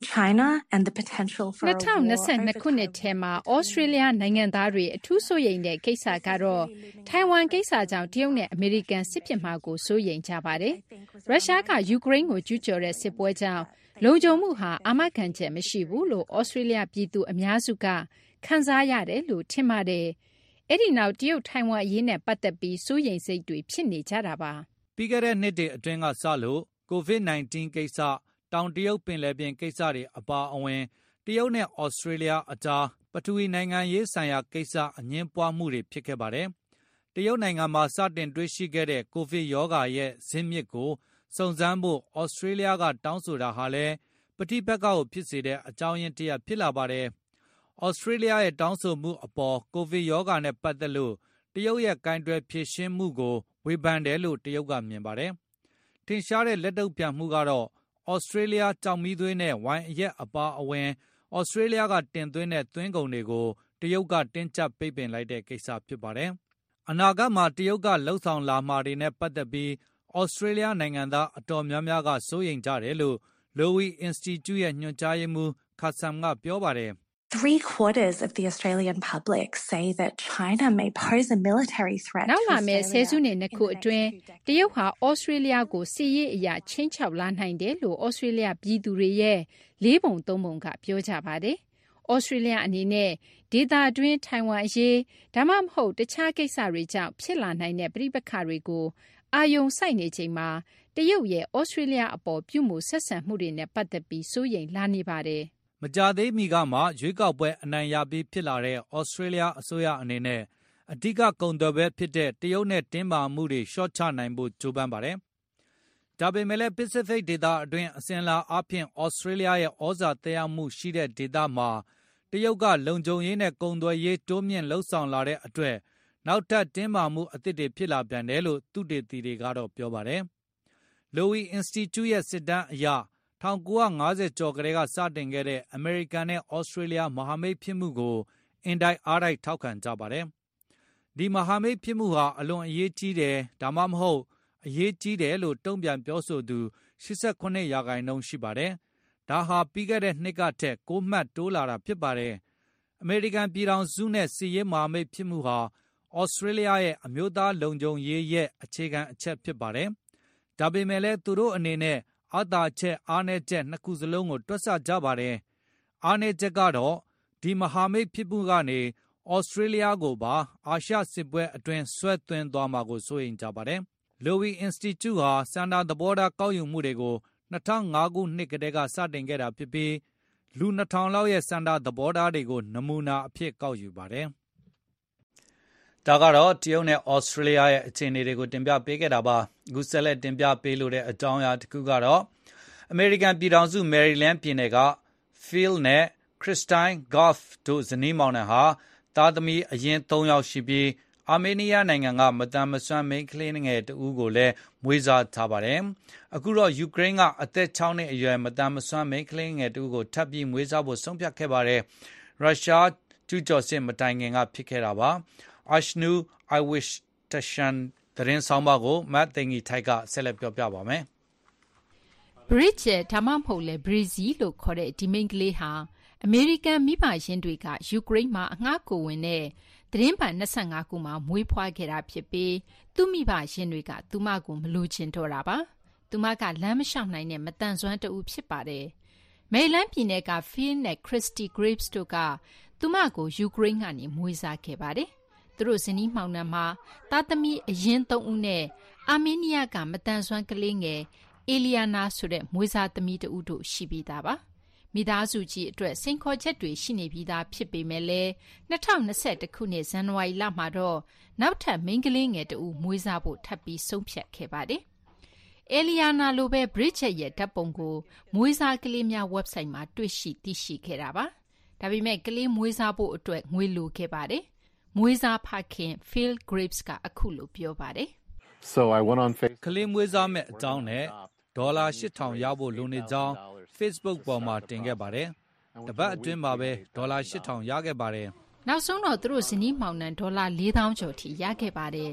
China and the potential for a war ၂၀၂၂ ခုနှစ်ထဲမှာဩစတြေးလျနိုင်ငံသားတွေအထူးစိုးရိမ်တဲ့ကိစ္စကတော့ထိုင်ဝမ်ကိစ္စကြောင့်တရုတ်နဲ့အမေရိကန်စစ်ဖြစ်မှာကိုစိုးရိမ်ကြပါတယ်။ရုရှားကယူကရိန်းကိုကျူးကျော်တဲ့စစ်ပွဲကြောင့်လုံခြုံမှုဟာအာမခံချက်မရှိဘူးလို့ဩစတြေးလျပြည်သူအများစုကခံစားရတယ်လို့ထင်ပါတယ်။အဲ့ဒီနောက်တရုတ်ထိုင်ဝမ်အရေးနဲ့ပတ်သက်ပြီးစိုးရိမ်စိတ်တွေဖြစ်နေကြတာပါ။ပြီးခဲ့တဲ့နှစ်တွေအတွင်းကစလို့ ကိုဗစ် ၁၉ ကိစ္စတောင်တရုတ်ပင်လယ်ပြင်ကိစ္စတွေအပါအဝင်တရုတ်နဲ့ဩစတြေးလျအကြားပထဝီနိုင်ငံရေးဆိုင်ရာကိစ္စအငြင်းပွားမှုတွေဖြစ်ခဲ့ပါတယ်။တရုတ်နိုင်ငံမှာစတင်တွေ့ရှိခဲ့တဲ့ကိုဗစ်ရောဂါရဲ့ဇစ်မြစ်ကိုစုံစမ်းဖို့ဩစတြေးလျကတောင်းဆိုတာဟာလည်းပဋိပက္ခကိုဖြစ်စေတဲ့အကြောင်းရင်းတစ်ရပ်ဖြစ်လာပါတယ်။ဩစတြေးလျရဲ့တောင်းဆိုမှုအပေါ်ကိုဗစ်ရောဂါနဲ့ပတ်သက်လို့တရုတ်ရဲ့ကင်တွယ်ဖြေရှင်းမှုကိုဝေဖန်တယ်လို့တရုတ်ကမြင်ပါတယ်။ထင်ရှားတဲ့လက်တုပ်ပြန်မှုကတော့ဩစတြေးလျကြောင်မီးသွေးနဲ့ဝိုင်အရက်အပါအဝင်ဩစတြေးလျကတင်သွင်းတဲ့သွင်းကုန်တွေကိုတရုတ်ကတင်းကျပ်ပိတ်ပင်လိုက်တဲ့ကိစ္စဖြစ်ပါတယ်။အနာဂတ်မှာတရုတ်ကလှုပ်ဆောင်လာမှာတွေနဲ့ပတ်သက်ပြီးဩစတြေးလျနိုင်ငံသားအတော်များများကစိုးရိမ်ကြတယ်လို့ Lowy Institute ရဲ့ညွှန်ကြားရေးမှူး Khasam ကပြောပါတယ်။ Three quarters of the Australian public say that China may pose a military threat. နောက်လာမယ့်ဆယ်စုနှစ်နှစ်ခုအတွင်းတရုတ်ဟာဩစတြေးလျကိုစစ်ရေးအရာချင်းချောက်လာနိုင်တယ်လို့ဩစတြေးလျပြည်သူတွေရဲ့လေးပုံသုံးပုံကပြောကြပါတယ်။ဩစတြေးလျအနေနဲ့ဒေသတွင်းထိုင်ဝမ်အရေးဒါမှမဟုတ်တခြားကိစ္စတွေကြောင့်ဖြစ်လာနိုင်တဲ့ပြည်ပခါတွေကိုအာယုံစိုက်နေချိန်မှာတရုတ်ရဲ့ဩစတြေးလျအပေါ်ပြုမှုဆက်ဆံမှုတွေနဲ့ပတ်သက်ပြီးစိုးရိမ်လာနေပါတယ်။မကြာသေးမီကမှရွေးကောက်ပွဲအနိုင်ရပြီးဖြစ်လာတဲ့ဩစတြေးလျအစိုးရအနေနဲ့အဓိကကုန်သွယ်ပဲဖြစ်တဲ့တရုတ်နဲ့တင်းမာမှုတွေလျှော့ချနိုင်ဖို့ကြိုးပမ်းပါတယ်။ဒါပေမဲ့လည်း Pacific ဒေသအတွင်းအစဉ်အလာအားဖြင့်ဩစတြေးလျရဲ့ဩဇာသက်ရောက်မှုရှိတဲ့ဒေသမှာတရုတ်ကလုံခြုံရေးနဲ့ကုန်သွယ်ရေးတိုးမြင့်လှုပ်ဆောင်လာတဲ့အတွက်နောက်ထပ်တင်းမာမှုအသစ်တွေဖြစ်လာပြန်တယ်လို့သုတေသီတွေကတော့ပြောပါတယ်။ Lowy Institute ရဲ့စစ်တမ်းအရ၁၉၅၀ကျော်ကလေးကစတင်ခဲ့တဲ့အမေရိကန်နဲ့ဩစတြေးလျမဟာမိတ်ဖြစ်မှုကိုအင်တိုက်အားတိုက်ထောက်ခံကြပါတယ်။ဒီမဟာမိတ်ဖြစ်မှုဟာအလွန်အရေးကြီးတယ်ဒါမှမဟုတ်အရေးကြီးတယ်လို့တုံ့ပြန်ပြောဆိုသူ၈၇ရာခိုင်နှုန်းရှိပါတယ်။ဒါဟာပြီးခဲ့တဲ့နှစ်ကထက်၉မှတ်တိုးလာတာဖြစ်ပါတယ်။အမေရိကန်ပြည်ထောင်စုနဲ့စစ်ရေးမဟာမိတ်ဖြစ်မှုဟာဩစတြေးလျရဲ့အမျိုးသားလုံခြုံရေးရဲ့အခြေခံအချက်ဖြစ်ပါတယ်။ဒါပေမဲ့လည်းသူတို့အနေနဲ့အားသာချက်အားနည်းချက်နှစ်ခုစလုံးကိုတွက်ဆကြပါတယ်။အားနည်းချက်ကတော့ဒီမဟာမိတ်ဖြစ်မှုကနေဩစတြေးလျကိုပါအာရှစစ်ပွဲအတွင်းဆွဲသွင်းသွားမှာကိုစိုးရိမ်ကြပါတယ်။ Lowy Institute ဟာစန္ဒာသဘောထားကောက်ယူမှုတွေကို၂၀၀၅ခုနှစ်ကတည်းကစတင်ခဲ့တာဖြစ်ပြီးလူ၂ထောင်လောက်ရဲ့စန္ဒာသဘောထားတွေကိုနမူနာအဖြစ်ကောက်ယူပါတယ်။ဒါကတော့တရုတ်နဲ့ဩစတြေးလျရဲ့အခြေအနေတွေကိုတင်ပြပေးခဲ့တာပါ။အခုဆက်လက်တင်ပြပေးလိုတဲ့အကြောင်းအရာတစ်ခုကတော့အမေရိကန်ပြည်ထောင်စုမယ်ရီလန်းပြည်နယ်က Phil နဲ့ Christine Goff တို့ဇနီးမောင်နှံဟာသားသမီးအရင်သုံးယောက်ရှိပြီးအာမေးနီးယားနိုင်ငံကမတန်မဆွမ်းမိန်းကလေးငယ်တဦးကိုလည်းမွေးစားထားပါတယ်။အခုတော့ယူကရိန်းကအသက်၆နှစ်အရွယ်မတန်မဆွမ်းမိန်းကလေးငယ်တဦးကိုထပ်ပြီးမွေးစားဖို့ဆုံးဖြတ်ခဲ့ပါတယ်။ရုရှားကျူးကျော်စစ်မတိုင်ခင်ကဖြစ်ခဲ့တာပါ။ Ashnu Iwistashan သတင်းဆောင်ပါကိုမတ်သိင်္ဂီထိုက်ကဆက်လက်ပြောပြပါမယ်။ Bridget ဒါမှမဟုတ်လေ Breezy လို့ခေါ်တဲ့ဒီမိန်းကလေးဟာအမေရိကန်မိဘရင်းတွေကယူကရိန်းမှာအငှားကိုဝင်တဲ့သတင်းပတ်၂၅ခုမှာမွေးဖွားခဲ့တာဖြစ်ပြီးသူ့မိဘရင်းတွေကသူမကိုမလိုချင်တော့တာပါ။သူမကလမ်းမလျှောက်နိုင်တဲ့မတန်ဆွမ်းတဦးဖြစ်ပါတယ်။မယ်ရီလန်းပြည်နယ်က Phil နဲ့ Christy Graves တို့ကသူမကိုယူကရိန်းကနေမွေးစားခဲ့ပါတယ်။သူတို့ဇနီးမောင်နှံမှာသားသမီးအရင်သုံးဦးနဲ့အာမေးနီးယားကမတန်ဆွမ်းကလေးငယ်အေလီယာနာဆိုတဲ့မွေးစားသမီးတဦးတို့ရှိပြီးသားပါ။မိသားစုကြီးအတွက်စိန်ခေါ်ချက်တွေရှိနေပြီးသားဖြစ်ပေမဲ့လည်း၂၀၂၁ခုနှစ်ဇန်နဝါရီလမှာတော့နောက်ထပ်မိန်းကလေးငယ်တဦးမွေးစားဖို့ထပ်ပြီးဆုံးဖြတ်ခဲ့ပါတယ်။အေလီယာနာလိုပဲ Bridget ရဲ့ဓာတ်ပုံကိုမွေးစားကလေးများ website မှာတွေ့ရှိသိရှိခဲ့တာပါ။ဒါပေမဲ့ကလေးမွေးစားဖို့အတွက်ငွေလိုခဲ့ပါတယ်။မွေးစားဖခင် Phil Graves ကအခုလိုပြောပါတယ်။ So I went on Facebook ကလေးမွေးစားမဲ့အကြောင်းနဲ့ဒေါ်လာ၈ထောင်ရဖို့လိုနေကြောင်း Facebook ပေါ်မှာတင်ခဲ့ပါတယ်။တပတ်အတွင်းမှာပဲဒေါ်လာ၈ထောင်ရခဲ့ပါတယ်။နောက်ဆုံးတော့သူတို့ဇနီးမောင်နှံဒေါ်လာ၄သောင်းကျော်ထိရခဲ့ပါတယ်။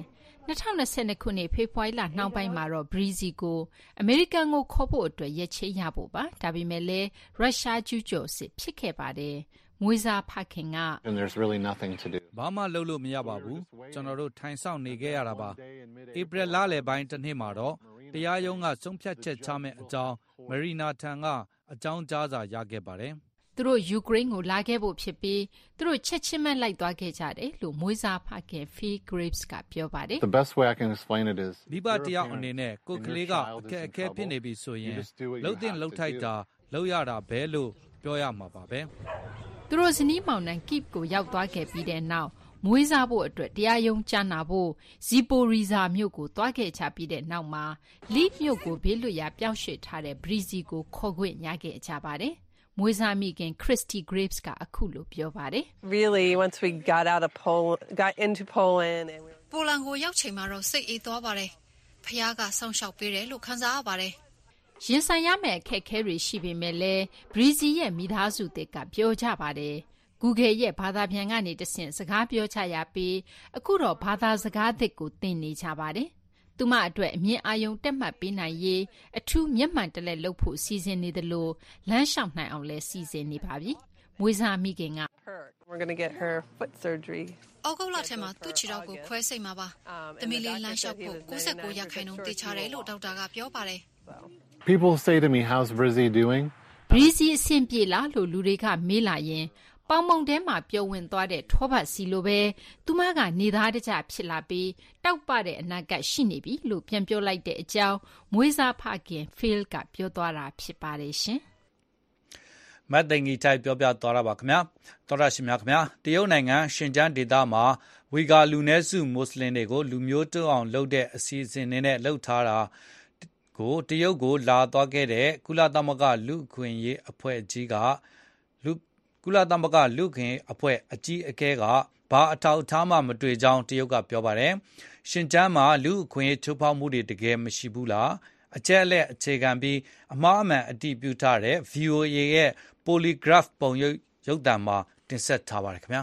၂၀၂၂ ခုနှစ်ဖေဖော်ဝါရီလနှောင်းပိုင်းမှာတော့ Breezy ကိုအမေရိကန်ကိုခေါ်ဖို့အတွက်ရက်ချိန်းရဖို့ပါဒါပေမဲ့လည်းရုရှားကျူးကျော်စစ်ဖြစ်ခဲ့ပါတယ်မွေးစားဖခင်ကဘာမှလုပ်လို့မရပါဘူးကျွန်တော်တို့ထိုင်ဆောင်နေခဲ့ရတာပါဧပြီလလယ်ပိုင်းတစ်နှစ်မှာတော့တရားရုံးကဆုံးဖြတ်ချက်ချမဲ့အကြောင်းမရီနာထံကအကြောင်းကြားစာရခဲ့ပါတယ်သူတို့ယူကရိန်းကိုလာခဲ့ဖို့ဖြစ်ပြီးသူတို့ချက်ချင်းမဲ့လိုက်သွားခဲ့ကြတယ်လို့မွေးစားဖခင် Phil Graves ကပြောပါတယ် The best way I can explain it is မိဘတယောက်အနေနဲ့ကိုယ်ကလေးကအခက်အခဲဖြစ်နေပြီဆိုရင်လှုပ်တဲ့လှုပ်ထိုက်တာလှုပ်ရတာပဲလို့ပြောရမှာပါပဲသူတို့ဇနီးမောင်နှံ Kyiv ကိုရောက်သွားခဲ့ပြီးတဲ့နောက်မွေးစားဖို့အတွက်တရားရုံးကြားနာဖို့ဇီပိုရီဇာမြို့ကိုသွားခဲ့ချပြီးတဲ့နောက်မှာလိမြို့ကိုဘေးလွတ်ရာပြောင်းရွှေ့ထားတဲ့ Breezy ကိုခေါ်ခွင့်ရခဲ့ကြပါတယ်မွေးစားမိခင် Christy Graves ကအခုလိုပြောပါတယ် Really once we got out of Poland got into Poland and we ပိုလန်ကိုရောက်ချိန်မှာတော့စိတ်အေးသွားပါတယ်ဖခင်ကဆောင်းလျှောက်ပေးတယ်လို့ခံစားရပါတယ်ရင်ဆိုင်ရမယ့်အခက်အခဲတွေရှိပေမဲ့လည်း Breezy ရဲ့မိသားစုတွေကပြောကြပါတယ် Google ရဲ့ဘာသာပြန်ကနေတဆင့်စကားပြောချရပြီးအခုတော့ဘာသာစကားသစ်ကိုသင်နေကြပါတယ်သူမအတွက်အမြင်အာရုံတက်မှတ်ပေးနိုင်ရေးအထူးမျက်မှန်တလက်လုပ်ဖို့စီစဉ်နေတယ်လို့လမ်းလျှောက်နိုင်အောင်လဲစီစဉ်နေပါပြီမွေးစားမိခင်က We're going to get her foot surgery အောက်ဂုတ်လထဲမှာသူ့ခြေထောက်ကိုခွဲစိတ်မှာပါသမီးလေးလမ်းလျှောက်ဖို့၉၉ရာခိုင်နှုန်းတေချာတယ်လို့ဒေါက်တာကပြောပါတယ် People say to me how's Breezy doing Breezy အဆင်ပြေလားလို့လူတွေကမေးလာရင်ပေါင်မုံထဲမှာပြုံဝင်သွားတဲ့ထောပတ်စီလိုပဲသူမကနေသားတကြဖြစ်လာပြီးတောက်ပတဲ့အနာဂတ်ရှိနေပြီလို့ပြန်ပြောလိုက်တဲ့အကြောင်းမွေးစားဖခင် Phil ကပြောသွားတာဖြစ်ပါတယ်ရှင်မတ်တင်ကြီးတိုက်ပြောပြသွားတာပါခင်ဗျာတော်ရရှိမြခင်ဗျာတရုတ်နိုင်ငံရှင်ကျန်းဒေသမှာဝီဂါလူနည်းစုမွတ်စလင်တွေကိုလူမျိုးတုံးအောင်လုပ်တဲ့အစီအစဉ်နဲ့လှုပ်ထားတာကိုတရုတ်ကိုလာသွားခဲ့တဲ့ကုလသမဂ္ဂလူ့အခွင့်အရေးအဖွဲ့အကြီးကလူကုလသမဂ္ဂလူ့အခွင့်အဖွဲ့အကြီးအကဲကဘာအထောက်အထားမှမတွေ့ကြောင်းတရုတ်ကပြောပါတယ်ရှင်ကျန်းမှာလူ့အခွင့်အရေးချိုးဖောက်မှုတွေတကယ်မရှိဘူးလားအကျက်လက်အခြေခံပြီးအမှားအမှန်အတည်ပြုထားတဲ့ V O A ရဲ့ Polygraph ပုံရုပ်ရုပ်သံမှာတင်ဆက်ထားပါတယ်ခင်ဗျာ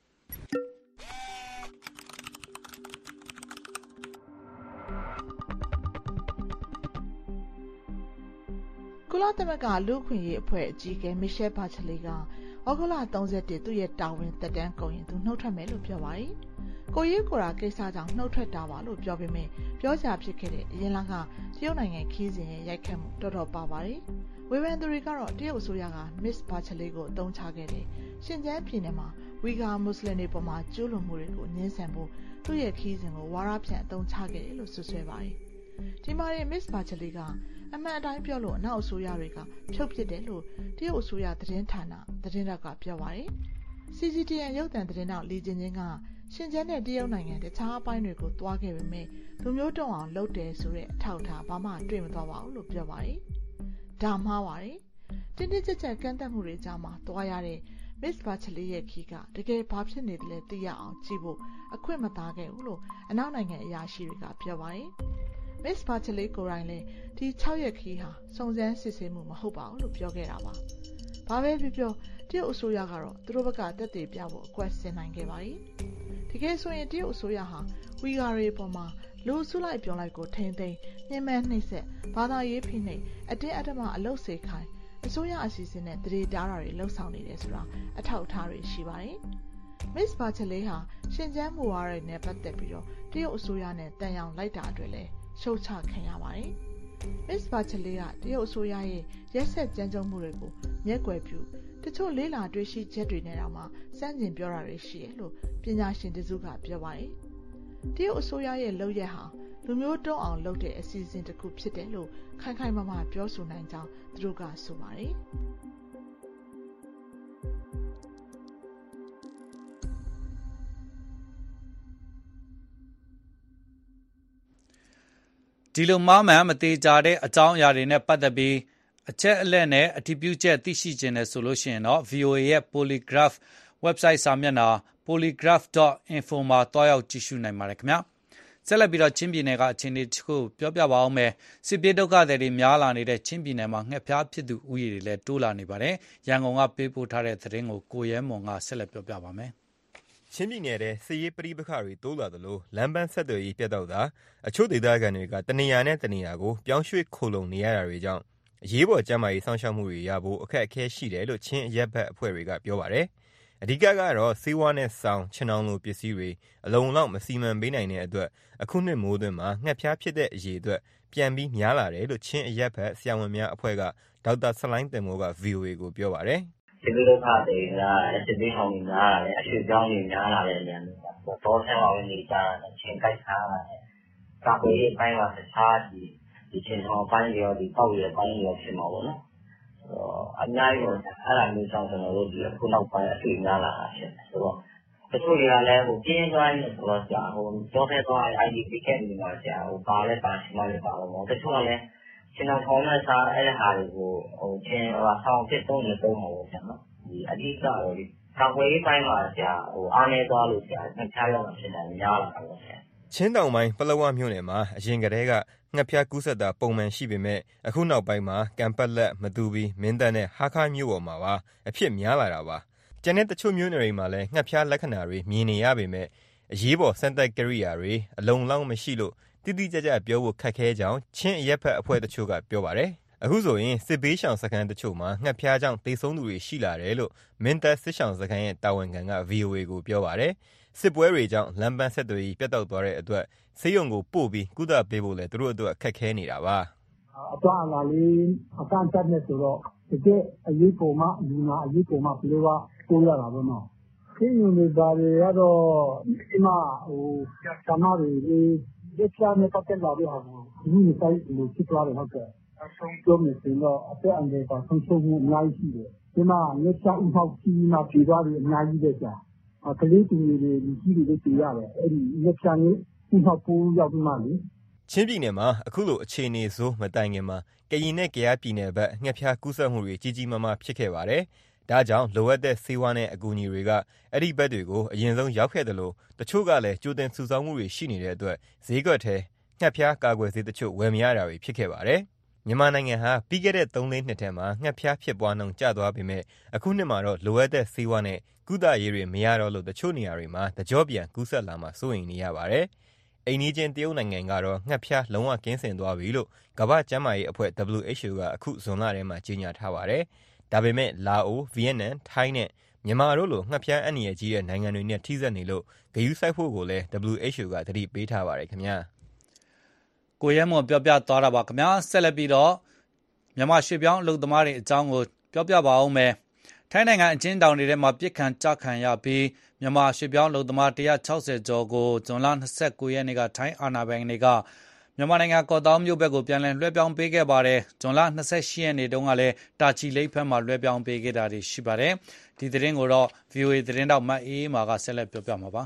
ကုလသမဂ္ဂလူ့အခွင့်အရေးအဖွဲ့အကြီးအကဲ Michelle Bachelet ကဩဂုတ်လ၃၁သူ့ရဲ့တာဝန်သက်တမ်းကုန်ရင်သူနှုတ်ထွက်မယ်လို့ပြောပါတယ်။ကိုရေးကိုရာကိစ္စကြောင့်နှုတ်ထွက်တာပါလို့ပြောပေမဲ့ပြောကြဖြစ်ခဲ့တဲ့အရင်လကတရုတ်နိုင်ငံခီးစဉ်ရဲ့ရိုက်ခတ်မှုတော်တော်ပါပါတယ်။ဝေဖန်သူတွေကတော့တရုတ်အစိုးရက Miss Bachelet ကိုအသုံးချခဲ့တဲ့ရှင်ကျန်းပြည်နယ်မှာဝီဂါမွတ်စလင်တွေပေါ်မှာကျူးလွန်မှုတွေကိုညှင်းဆန်ဖို့သူ့ရဲ့ခီးစဉ်ကိုဝါရဖြန့်အသုံးချခဲ့တယ်လို့ဆွဆွဲပါတယ်။ဒီမှာတဲ့ Miss Bachelet ကအမှန်အတိုင်းပြောလို့အနောက်အစိုးရတွေကဖြုတ်ပစ်တယ်လို့တရုတ်အစိုးရသတင်းဌာနသတင်းတောက်ကပြောပါတယ်။ C G T N ရုပ်သံသတင်းတောက်လီကျင်ချင်းကရှင်ကျန်းတဲ့တရုတ်နိုင်ငံတခြားအပိုင်းတွေကိုသွားခဲ့ပေမဲ့လူမျိုးတုံအောင်လုပ်တယ်ဆိုတဲ့အထောက်အထားဘာမှတွေ့မသွားပါဘူးလို့ပြောပါတယ်။ဒါမှားပါတယ်။တင်းတင်းကြပ်ကြပ်ကန့်သတ်မှုတွေကြားမှာသွားရတဲ့ Miss Bachelet ရဲ့ခီးကတကယ်ဘာဖြစ်နေတယ်လဲသိရအောင်ကြည့်ဖို့အခွင့်မသားခဲ့ဘူးလို့အနောက်နိုင်ငံအရာရှိတွေကပြောပါတယ်။ Miss Bachelet ကိုယ်တိုင်လည်းဒီ၆ရက်ခီးဟာစုံစမ်းစစ်ဆေးမှုမဟုတ်ပါဘူးလို့ပြောခဲ့တာပါ။ဘာပဲပြောပြောတရုတ်အစိုးရကတော့သူတို့ဘက်ကတက်သေးပြဖို့အကွက်ဆင်နိုင်ခဲ့ပါ යි ။တကယ်ဆိုရင်တရုတ်အစိုးရဟာဝီဂါတွေပေါ်မှာလူစုလိုက်ပြောလိုက်ကိုထိမ့်သိမ်းညှဉ်းပန်းနှိပ်စက်ဘာသာရေးဖိနှိပ်အတင်းအဓမ္မအလုပ်စေခိုင်းအစိုးရအစီအစဉ်နဲ့တရေတားတာတွေလှုပ်ဆောင်နေတယ်ဆိုတာအထောက်အထားတွေရှိပါတယ်။ Miss Bachelet ဟာရှင်ကျန်းမူဝါဒတွေနဲ့ပတ်သက်ပြီးတော့တရုတ်အစိုးရနဲ့တန်ရောင်လိုက်တာအတွက်လည်းရှုတ်ချခံရပါတယ်။ Miss Bachelet ကတရုတ်အစိုးရရဲ့ရက်စက်ကြမ်းကြုတ်မှုတွေကိုမျက်ကွယ်ပြုတချို့လေးလာတွေ့ရှိချက်တွေနဲ့တော့မှစမ်းကျင်ပြောတာတွေရှိတယ်လို့ပညာရှင်တစုကပြောပါတယ်။တရုတ်အစိုးရရဲ့လုပ်ရက်ဟာလူမျိုးတုံးအောင်လုပ်တဲ့အစီအစဉ်တစ်ခုဖြစ်တယ်လို့ခိုင်ခိုင်မာမာပြောဆိုနိုင်ကြောင်းသူတို့ကဆိုပါတယ်။ဒီလိုမှားမှန်မသေးကြတဲ့အကြောင်းအရာတွေနဲ့ပတ်သက်ပြီးအချက်အလက်နဲ့အတည်ပြုချက်သိရှိခြင်းနဲ့ဆိုလို့ရှိရင်တော့ V O A ရဲ့ Polygraph website စာမျက်နှာ polygraph dot info မှာတွားရောက်ကြည့်ရှုနိုင်ပါတယ်ခင်ဗျာဆက်လက်ပြီးတော့ချင်းပြည်နယ်ကအခြေအနေတစ်ခုပြောပြပါအောင်မယ်စစ်ပြေးဒုက္ခသည်တွေများလာနေတဲ့ချင်းပြည်နယ်မှာငှက်ဖျားဖြစ်သူဥယျာဉ်တွေလည်းတိုးလာနေပါတယ်ရန်ကုန်ကပေးပို့ထားတဲ့သတင်းကိုကိုရဲမွန်ကဆက်လက်ပြောပြပါမယ်ချင်းပြည်နယ်ထဲစစ်ရေးပဋိပက္ခတွေတိုးလာသလိုလမ်းပန်းဆက်သွယ်ရေးပြတ်တောက်တာအချို့ဒေသခံတွေကတနေရာနဲ့တနေရာကိုပြောင်းရွှေ့ခိုလုံနေရတာတွေကြောင့်အရေးပေါ်ကျန်းမာရေးစောင့်ရှောက်မှုတွေရဖို့အခက်အခဲရှိတယ်လို့ချင်းအရက်ဘက်အဖွဲ့တွေကပြောပါတယ်အဓိကကတော့စေဝါနဲ့စောင်းချင်အောင်လိုပစ္စည်းတွေအလုံးလောက်မစီမံပေးနိုင်တဲ့အတွက်အခုနှစ်မိုးသွင်းမှာငှက်ဖျားဖြစ်တဲ့အရေးအတွက်ပြန်ပြီးများလာတယ်လို့ချင်းအရက်ဘက်ဆရာဝန်များအဖွဲ့ကဒေါက်တာဆလိုင်းတင်မိုးက ဗီအိုအေ ကိုပြောပါတယ်စစ်ဘေးဒုက္ခတွေကစစ်ဘေးဟောင်းတွေများလာတယ်အရွှေ့ပြောင်းတွေများလာတယ်ဉာဏ်တော့တော့ဆင်းလာဝင်နေကြတယ်ချင်းကိုက်ထားတယ်ကာကွယ်ရေးပိုင်းကတခြားဒီဒီချင်းတော်ပိုင်းရောဒီပေါက်ရပိုင်းရောဖြစ်မှာပေါ့နော်အများကြီးတော့အဲ့ဒါမျိုးကြောင့်ကျွန်တော်တို့ဒီအခုနောက်ပိုင်းအရွှေ့များလာတာဖြစ်တယ်ဆိုတော့တချို့တွေကလည်းဟိုပြင်းသွားနေဆိုတော့ကြာဟိုတော့တဲ့တော့ ไอ ดี พี ကနေမှာကြာဟိုပါလဲပါရှိမှလည်းပါတော့တချို့ကလည်းကျွန်တော်ခေါင်းနဲ့စားအဲ့ဒီဟာတွေကိုဟိုချင်းဟိုဆောင်းဖြစ်သုံးနေသုံးမှာပေါ့ဗျာနော်ဒီအဓိကတော့ဒီကာကွယ်ရေးပိုင်းမှာကြာဟိုအားနေသွားလို့ကြာငှက်ဖျားရောက်မှဖြစ်တယ်များလာတာပေါ့ဗျာချင်းတောင်ပိုင်းပလောဝမြို့နယ်မှာအရင်ကတည်းကငှက်ဖျားကူးစက်တာပုံမှန်ရှိပေမဲ့အခုနောက်ပိုင်းမှာကံပတ်လက်မတူပီမင်းတပ်နဲ့ဟာခါမြို့ပေါ်မှာပါအဖြစ်များလာတာပါကျန်တဲ့တချို့မြို့နယ်တွေမှာလည်းငှက်ဖျားလက္ခဏာတွေမြင်နေရပေမဲ့အရေးပေါ်စမ်းသပ်ကိရိယာတွေအလုံလောက်မရှိလို့တိတိကျကျပြောဖို့ခက်ခဲကြောင်းချင်းအရက်ဖက်အဖွဲ့တချို့ကပြောပါတယ်အခုဆိုရင်စစ်ဘေးရှောင်စခန်းတချို့မှာငှက်ဖျားကြောင့်သေဆုံးသူတွေရှိလာတယ်လို့မင်းတပ်စစ်ရှောင်စခန်းရဲ့တာဝန်ခံက ဗီအိုအေ ကိုပြောပါတယ်စစ်ပွဲတွေကြောင့်လမ်းပန်းဆက်သွယ်ရေးပြတ်တောက်သွားတဲ့အတွက်ဆေးရုံကိုပို့ပြီးကုသပေးဖို့လည်းသူတို့အတွက်အခက်ခဲနေတာပါအတော့အလာလေးအကန့်အသတ်နဲ့ဆိုတော့တကယ်အရေးပေါ်မှလူနာအရေးပေါ်မှဘယ်လိုကပို့ရတာပေါ့နော်ဆေးရုံတွေဘာတွေကတော့ဒီမှာဟိုဆာမတွေဒီချာနဲ့ပတ်သက်လာတဲ့ဟာကိုဒီနေ့တိုင်းလို့ဖြစ်သွားတယ်ဟုတ်ကဲ့အဆုံးပြောမယ်ဆိုတော့အသက်အန္တရာယ်ပါဆုံးရှုံးမှုအများကြီးရှိတယ်ဒီမှာလက်ချဥပေါက်ကြီးမှပြေသွားတယ်အများကြီးပဲကြာကလေးတူတွေလူကြီးတွေလည်းပြေရတယ်အဲ့ဒီလက်ချနဲ့ဥပေါက်ပိုးရောက်ပြီးမှလေချင်းပြည်နယ်မှာအခုလိုအခြေအနေဆိုးမတိုင်ခင်မှာကရင်နဲ့ကယားပြည်နယ်ဘက်ငှက်ဖျားကူးစက်မှုတွေကြီးကြီးမားမားဖြစ်ခဲ့ပါတယ်ဒါကြောင့်လိုအပ်တဲ့ဆေးဝါးနဲ့အကူအညီတွေကအဲ့ဒီဘက်တွေကိုအရင်ဆုံးရောက်ခဲ့တယ်လို့တချို့ကလည်းကြိုတင်စုဆောင်းမှုတွေရှိနေတဲ့အတွက်ဈေးကွက်ထဲငှက်ဖျားကာကွယ်ဆေးတချို့ဝယ်မရတာတွေဖြစ်ခဲ့ပါတယ်မြန်မာနိုင်ငံဟာပြီးခဲ့တဲ့သုံးလေးနှစ်ထဲမှာငှက်ဖျားဖြစ်ပွားနှုန်းကျသွားပေမဲ့အခုနှစ်မှာတော့လိုအပ်တဲ့ဆေးဝါးနဲ့ကုသရေးတွေမရတော့လို့တချို့နေရာတွေမှာတကြောပြန်ကူးစက်လာမှစိုးရိမ်နေရပါတယ်အိမ်နီးချင်းတရုတ်နိုင်ငံကတော့ငှက်ဖျားလုံးဝကင်းစင်သွားပြီလို့ကမ္ဘာ့ကျန်းမာရေးအဖွဲ့ ဒဘလျူ အိုက်ချ်အို ကအခုဇွန်လထဲမှာကြေညာထားပါတယ်ဒါပေမဲ့လာအိုဗီယက်နမ်ထိုင်းနဲ့မြန်မာတို့လိုငှက်ဖျားအန္တရာယ်ကြီးတဲ့နိုင်ငံတွေနဲ့ထိစပ်နေလို့ဂရုစိုက်ဖို့ကိုလည်း ဒဘလျူ အိုက်ချ်အို ကသတိပေးထားပါတယ်ခင်ဗျာကိုရဲမော်ပြောပြသွားတာပါခင်ဗျာဆက်လက်ပြီးတော့မြန်မာရွှေပြောင်းအလုပ်သမားတွေအကြောင်းကိုပြောပြပါအောင်မယ်ထိုင်းနိုင်ငံအကျဉ်းထောင်တွေထဲမှာပြစ်ခံကြခံရပြီးမြန်မာရွှေပြောင်းအလုပ်သမားone hundred sixtyကျော်ကိုဇွန်လ၂၉ရက်နေ့ကထိုင်းအာဏာပိုင်တွေကမြန်မာနိုင်ငံကော့သောင်းမြို့ဘက်ကိုပြန်လည်လွှဲပြောင်းပေးခဲ့ပါတယ်ဇွန်လ၂၈ရက်နေ့တုန်းကလည်းတာချီလိတ်ဘက်မှာလွှဲပြောင်းပေးခဲ့တာတွေရှိပါတယ်ဒီသတင်းကိုတော့ ဗွီအိုအေ သတင်းတောက်မအေးအေးမာကဆက်လက်ပြောပြမှာပါ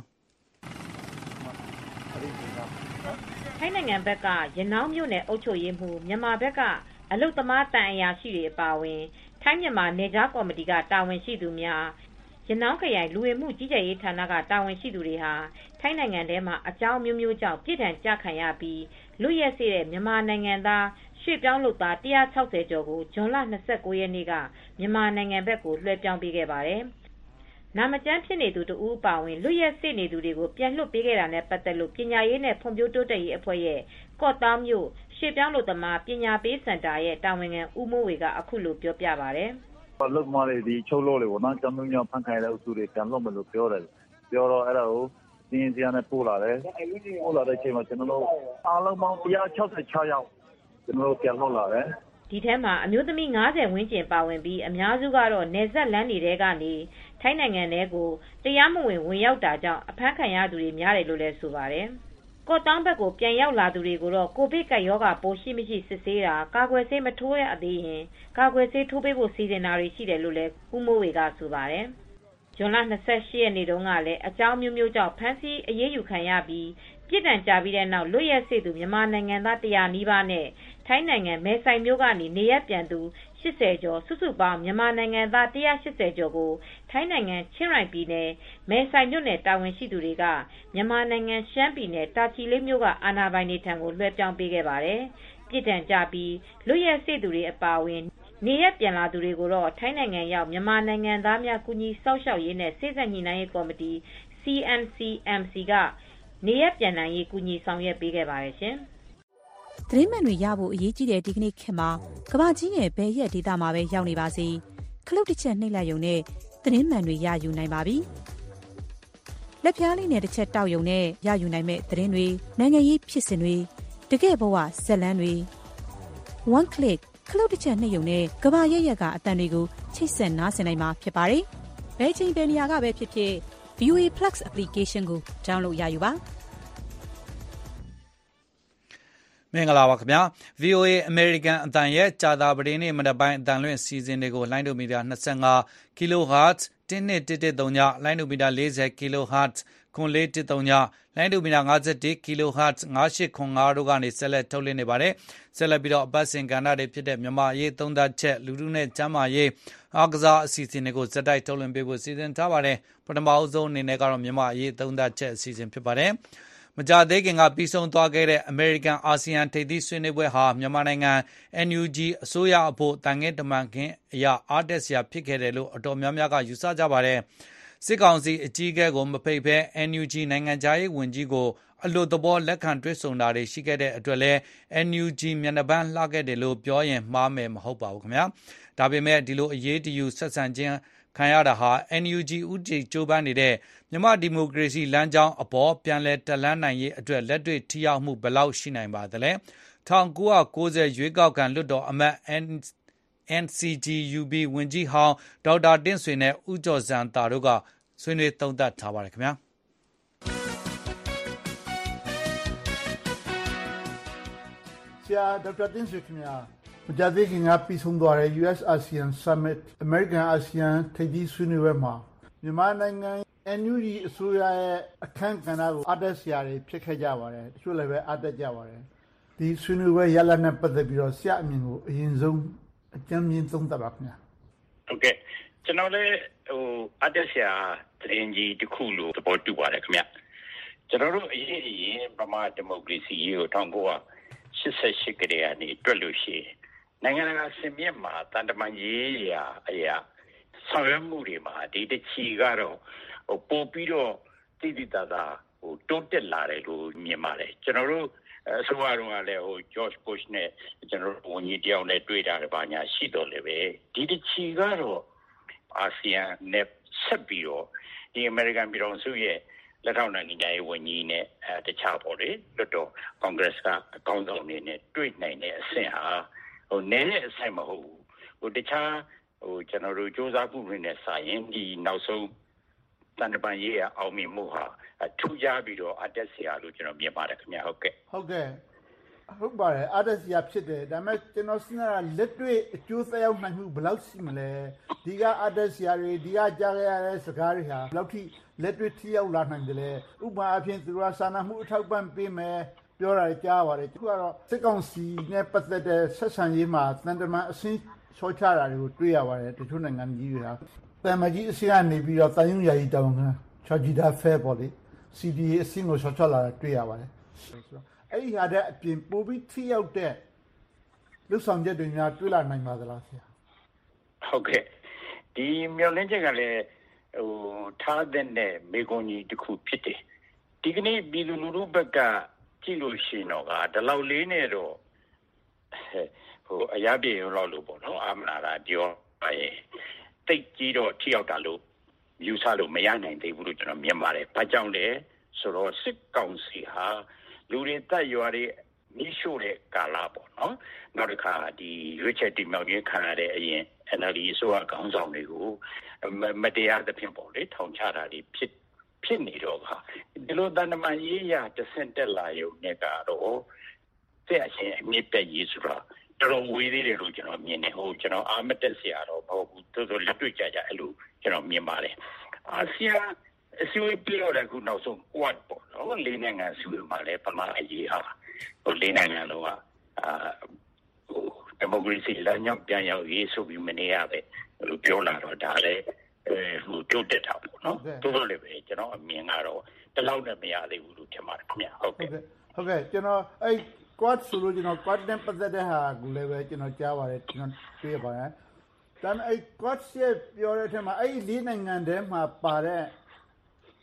ထိုင်းနိုင်ငံဘက်ကရနောင်းမြို့နယ်အုပ်ချုပ်ရေးမှူးမြန်မာဘက်ကအလုသမားတန်အရာရှိတွေအပါအဝင်ထိုင်းမြန်မာနယ်ခြားကော်မတီကတာဝန်ရှိသူများရနောင်းခရိုင်လူဝင်မှုကြီးကြပ်ရေးဌာနကတာဝန်ရှိသူတွေဟာထိုင်းနိုင်ငံထဲမှာအကြောင်းမျိုးမျိုးကြောင့်ပြည်ထန်ကြခံရပြီးလူရက်စေတဲ့မြန်မာနိုင်ငံသားရွှေ့ပြောင်းလုပ်သားone hundred sixtyကျော်ကိုဇွန်လ၂၉ရက်နေ့ကမြန်မာနိုင်ငံဘက်ကိုလွှဲပြောင်းပေးခဲ့ပါတယ်။နာမကျန်းဖြစ်နေသူတဦးအပါအဝင်လူရက်စေနေသူတွေကိုပြန်လွှတ်ပေးခဲ့တာနဲ့ပတ်သက်လို့ပညာရေးနဲ့ဖွံ့ဖြိုးတိုးတက်ရေးအဖွဲ့ရဲ့ကော့သောင်းမြို့ရွှေ့ပြောင်းလုပ်သမားပညာပေးစင်တာရဲ့တာဝန်ခံဦးမိုးဝေကအခုလိုပြောပြပါတယ်။အလုပ်သမားတွေဒီချုပ်လို့လေပေါ့နော်ကျောင်းမျိုးမျိုးဖန်ခိုင်းတဲ့အုပ်စုတွေပြန်လွှတ်မယ်လို့ပြောတယ်။ပြောတော့အဲ့ဒါကိုဒီအင်းစီကနေပို့လာတယ်။ပို့လာတဲ့အချိန်မှာကျွန်တော်တို့အားလုံးပေါင်းone hundred sixty-sixယောက်ကျွန်တော်တို့ပြန်လွှတ်လာတယ်။ဒီထဲမှာအမျိုးသမီးfiftyဝန်းကျင်ပါဝင်ပြီးအများစုကတော့နယ်စပ်လမ်းတွေထဲကနေထိုင်းနိုင်ငံထဲကိုတရားမဝင်ဝင်ရောက်တာကြောင့်အဖမ်းခံရသူတွေများတယ်လို့လည်းဆိုပါတယ်။ကော့တောင်းဘက်ကိုပြန်ရောက်လာသူတွေကိုတော့ကိုဗစ်ကပ်ရောဂါပိုးရှိမရှိစစ်ဆေးတာကာကွယ်ဆေးမထိုးရသေးရင်ကာကွယ်ဆေးထိုးပေးဖို့စီစဉ်တာတွေရှိတယ်လို့လည်းဦးမိုးဝေကဆိုပါတယ်။ဇွန်လ၂၈ရက်နေ့တုန်းကလည်းအကြောင်းမျိုးမျိုးကြောင့်ဖမ်းဆီးအရေးယူခံရပြီးပြစ်ဒဏ်ကြပြီးတဲ့နောက်လွတ်ရက်စေသူမြန်မာနိုင်ငံသားone hundredနီးပါးနဲ့ထိုင်းနိုင်ငံမဲဆိုင်မြို့ကနေနေရပ်ပြန်သူeightyကျော်စုစုပေါင်းမြန်မာနိုင်ငံသားone hundred eightyကျော်ကိုထိုင်းနိုင်ငံချင်းရိုင်ပြည်နယ်မဲဆိုင်မြို့နယ်တာဝန်ရှိသူတွေကမြန်မာနိုင်ငံရှမ်းပြည်နယ်တာချီလိတ်မြို့ကအာဏာပိုင်တွေထံကိုလွှဲပြောင်းပေးခဲ့ပါတယ်။ပြစ်ဒဏ်ကြပြီးလွတ်ရက်စေသူတွေအပါအဝင်နေရပ်ပြန်လာသူတွေကိုတော့ထိုင်းနိုင်ငံရောက်မြန်မာနိုင်ငံသားများကူညီစောင့်ရှောက်ရေးနဲ့စေ့စပ်ညှိနှိုင်းရေးကော်မတီ C C N C M C ကနေရက်ပြန်နိုင်ရေးကူညီဆောင်ရွက်ပေးခဲ့ပါတယ်ရှင်။သတင်းမှန်တွေရဖို့အရေးကြီးတဲ့ဒီကနေ့ခေတ်မှာကမ္ဘာကြီးရဲ့ဘယ်ရက်ဒေသမှာပဲရောက်နေပါစေခလုတ်တစ်ချက်နှိပ်လိုက်ရုံနဲ့သတင်းမှန်တွေရယူနိုင်ပါပြီ။လက်ဖျားလေးနဲ့တစ်ချက်တောက်ရုံနဲ့ရယူနိုင်မဲ့သတင်းတွေနိုင်ငံရေးဖြစ်စဉ်တွေတကယ့်ဘဝဇာတ်လမ်းတွေ one click ခလုတ်တစ်ချက်နှိပ်ရုံနဲ့ကမ္ဘာရဲ့ရက်ကအတန်တွေကိုချိတ်ဆက်နားဆင်နိုင်မှာဖြစ်ပါတယ်။ဘယ်ချိန်ဘယ်နေရာကပဲဖြစ်ဖြစ် ဗီ အို အေ Plus application ကို download ရယူပါမင်္ဂလာပါခင်ဗျာ ဗီ အို အေ American အတန်ရဲ့ကြာသာပတေးနေ့မနက်ပိုင်းအတန်လွင့်စီစဉ်တွေကိုလိုင်းဒိုမီတာ၂၅ kHz တစ်နှစ်တစ်တစ်သုံးညလိုင်းဒိုမီတာ၄၀ kHz ခွန်လေးတစ်သုံးညလိုင်းဒိုမီတာ၅၁ kHz ၅၈ခွန်၅တို့ကနေဆက်လက်ထုတ်လွှင့်နေပါတယ်ဆက်လက်ပြီးတော့အပတ်စဉ်ကဏ္ဍတွေဖြစ်တဲ့မြန်မာရေးသုံးသပ်ချက်လူထုနဲ့ကျန်းမာရေးအားကစားအစီအစဉ်တွေကိုစက်တိုက်ထုတ်လွှင့်ပေးဖို့စီစဉ်ထားပါတယ်ပထမအဆုံးအနေနဲ့ကတော့မြန်မာရေးသုံးသပ်ချက်အစီအစဉ်ဖြစ်ပါတယ်မကြသေးခင်ကပြီးဆုံးသွားခဲ့တဲ့ American အာဆီယံထိပ်သီးဆွေးနွေးပွဲဟာမြန်မာနိုင်ငံ N U G အစိုးရအဖို့တန်ငင်းတမန်ခင်းအရာအားတက်စရာဖြစ်ခဲ့တယ်လို့အတော်များများကယူဆကြပါတယ်စစ်ကောင်စီအကြီးအကဲကိုမဖိတ်ဘဲ N U G နိုင်ငံခြားရေးဝန်ကြီးကိုအလို့သဘောလက်ခံတွေ့ဆုံတာတွေရှိခဲ့တဲ့အတွက်လည်း N U G မျက်နှာပန်းလှခဲ့တယ်လို့ပြောရင်မှားမယ်မဟုတ်ပါဘူးခင်ဗျာဒါပေမဲ့ဒီလိုအရေးတယူဆက်ဆံခြင်းခံရတာဟာ N U G ဥတီကြိုးပမ်းနေတဲ့မြန်မာဒီမိုကရေစီလမ်းကြောင်းအပေါ်ပြန်လည်တက်လှမ်းနိုင်ရေးအတွက်လက်တွေ့ထိရောက်မှုဘယ်လောက်ရှိနိုင်ပါသလဲ၁၉၉၀ရွေးကောက်ခံလွှတ်တော်အမတ် N C G U B ဝန်ကြီးဟောင်းဒေါက်တာတင့်ဆွေနဲ့ဦးကျော်ဇံသာတို့ကဆွေးနွေးသုံးသပ်ထားပါတယ်ခင်ဗျာဆရာဒေါက်တာတင့်ဆွေခင်ဗျာမကြသေးခင်ကပြီးဆုံးသွားတဲ့ U S ASEAN Summit American ASEAN ထိပ်သီးဆွေးနွေးပွဲမှာမြန်မာနိုင်ငံ N U G အစိုးရရဲ့အခမ်းကဏ္ဍကိုအားတက်စရာတွေဖြစ်ခဲ့ကြပါတယ်တချို့လည်းပဲအားတက်ကြပါတယ်ဒီဆွေးနွေးပွဲရလဒ်နဲ့ပတ်သက်ပြီးတော့ဆရာအမြင်ကိုအရင်ဆုံးအကြမ်းမြင်သုံးသပ်ပါခင်ဗျာဟုတ်ကဲ့ကျွန်တော်လည်းဟိုအားတက်စရာသတင်းကြီးတစ်ခုလို့သဘောတူပါတယ်ခင်ဗျာကျွန်တော်တို့အရင်အရင်ဗမာဒီမိုကရေစီကို၁၉၈၈ကတည်းကနေတွက်လို့ရှိရင်နိုင်ငံတကာစင်မြင့်မှာတန်တမာရေးရာအရာဆောင်ရွက်မှုတွေမှာဒီတချီကတော့ဟိုပို့ပြီးတော့တည်တည်တာတာဟိုတိုးတက်လာတယ်လို့မြင်ပါတယ်ကျွန်တော်တို့အစိုးရတော်ကလည်းဟို George Bush နဲ့ကျွန်တော်တို့ဝန်ကြီးတယောက်နဲ့တွေ့တာလည်းဘာညာရှိတော့လည်းပဲဒီတချီကတော့အာဆီယံနဲ့ဆက်ပြီးတော့ဒီ American ပြည်တော်စုရဲ့လက်ထောက်နိုင်ငံရေးဝန်ကြီးနဲ့အဲတခြားပေါ့လေလွှတ်တော် Congress ကအကောင်းဆုံးနေနဲ့တွေ့နိုင်တဲ့အဆင့်ဟာဟိုနည်းတဲ့အဆင့်မဟုတ်ဘူးဟိုတခြားဟိုကျွန်တော်တို့စ조사မှုတွေနဲ့စာရင်ဒီနောက်ဆုံးတန်တပန်ရေးအောင်မြင်မှုဟာထူးခြားပြီးတော့အတက်စရာလို့ကျွန်တော်မြင်ပါတယ်ခင်ဗျာဟုတ်ကဲ့ဟုတ်ကဲ့ဟုတ်ပါတယ်အတက်စရာဖြစ်တယ်ဒါပေမဲ့ကျွန်တော်စဉ်းစားတာလက်တွေ့အကျိုးသက်ရောက်နိုင်မှုဘယ်လောက်ရှိမလဲဒီကအတက်စရာတွေဒီကကြားရတဲ့စကားတွေဟာဘယ်လောက်ထိလက်တွေ့ထိရောက်လာနိုင်တယ်လဲဥပမာအဖြစ်သူကစာနာမှုအထောက်ပံ့ပေးမယ်ပြောတာကြားပါတယ်သူကတော့စစ်ကောင်စီနဲ့ပတ်သက်တဲ့ဆက်ဆံရေးမှာတန်တမာအဆင့်ချောချတာတွေကိုတွေ့ရပါတယ်တချို့နိုင်ငံကြီးတွေဟာတန်မကြီးအဆင့်ကနေပြီးတော့တန်ယုံယာယီတောင်းခံချာဂျီဒါဖဲပေါ့လေ C D A အဆင့်ကိုချောချလာတာတွေ့ရပါတယ်ဆိုတော့အဲ့ဒီဟာတဲ့အပြင်ပိုပြီးထိရောက်တဲ့လူဆောင်ချက်တွေများတွေ့လာနိုင်ပါသလားဆရာဟုတ်ကဲ့ဒီမျိုးလင်းချက်ကလည်းဟိုထားတဲ့မေကွန်ကြီးတစ်ခုဖြစ်တယ်ဒီကနေ့ပြည်သူလူထုဘက်ကကြည့်လို့ရှိရင်တော့ကဒီလောက်လေးနဲ့တော့ဟိုအရာပြေရောလို့ပေါ့နော်အာမနာတာပြောပါရဲ့တိတ်ကြီးတော့ထိရောက်တာလို့ယူဆလို့မရနိုင်သေးဘူးလို့ကျွန်တော်မြင်ပါတယ်။ဘာကြောင့်လဲဆိုတော့စစ်ကောင်စီဟာလူတွေတက်ရွာတွေမိရှို့တဲ့ကာလပေါ့နော်။နောက်တစ်ခါဒီရွေးချယ်တင်မြှောက်ရေးခံရတဲ့အရင် N L D ဆိုရခေါင်းဆောင်တွေကိုမတရားသဖြင့်ပေါ့လေထောင်ချတာတွေဖြစ်ဖြစ်နေတော့ကဒီလိုတန်တမာရေးရတဆင့်တက်လာရုံနဲ့ကတော့တဲ့အချင်းအမြင့်ပြည့်ရေးဆိုတာတော်ဝေးသေးတယ်လို့ကျွန်တော်မြင်နေဟိုကျွန်တော်အာမတက်စရာတော့မဟုတ်ဘူးတော်တော်လက်တွေ့ကြကြအဲ့လိုကျွန်တော်မြင်ပါတယ်အာဆီယံအစီအစဉ်ပြောတဲ့ခုနောက်ဆုံး quad ပေါ့နော်လေးနိုင်ငံစုမှာလည်းပမာအရေးဟာဟိုလေးနိုင်ငံလုံးကအာဟိုဒီမိုကရေစီလမ်းကြောင်းပြန်ရောက်ရေးဆိုပြီးမနေရပဲလို့ပြောလာတော့ဒါလည်းအဲဟိုတိုးတက်တာပေါ့နော်တိုးလို့လည်းပဲကျွန်တော်အမြင်ကတော့တလောက်နဲ့မရသေးဘူးလို့ထင်ပါတယ်ခင်ဗျဟုတ်ကဲ့ဟုတ်ကဲ့ကျွန်တော်အဲ့ quad ဆိုလို့ကျွန်တော် quad နဲ့ပတ်သက်တဲ့ဟာကိုလည်းပဲကျွန်တော်ကြားပါတယ်ကျွန်တော်တွေ့ပါတယ်ဒါပေမဲ့အဲ့ quad ရဲ့ပြောတဲ့အထက်မှာအဲ့ဒီလေးနိုင်ငံတည်းမှာပါတဲ့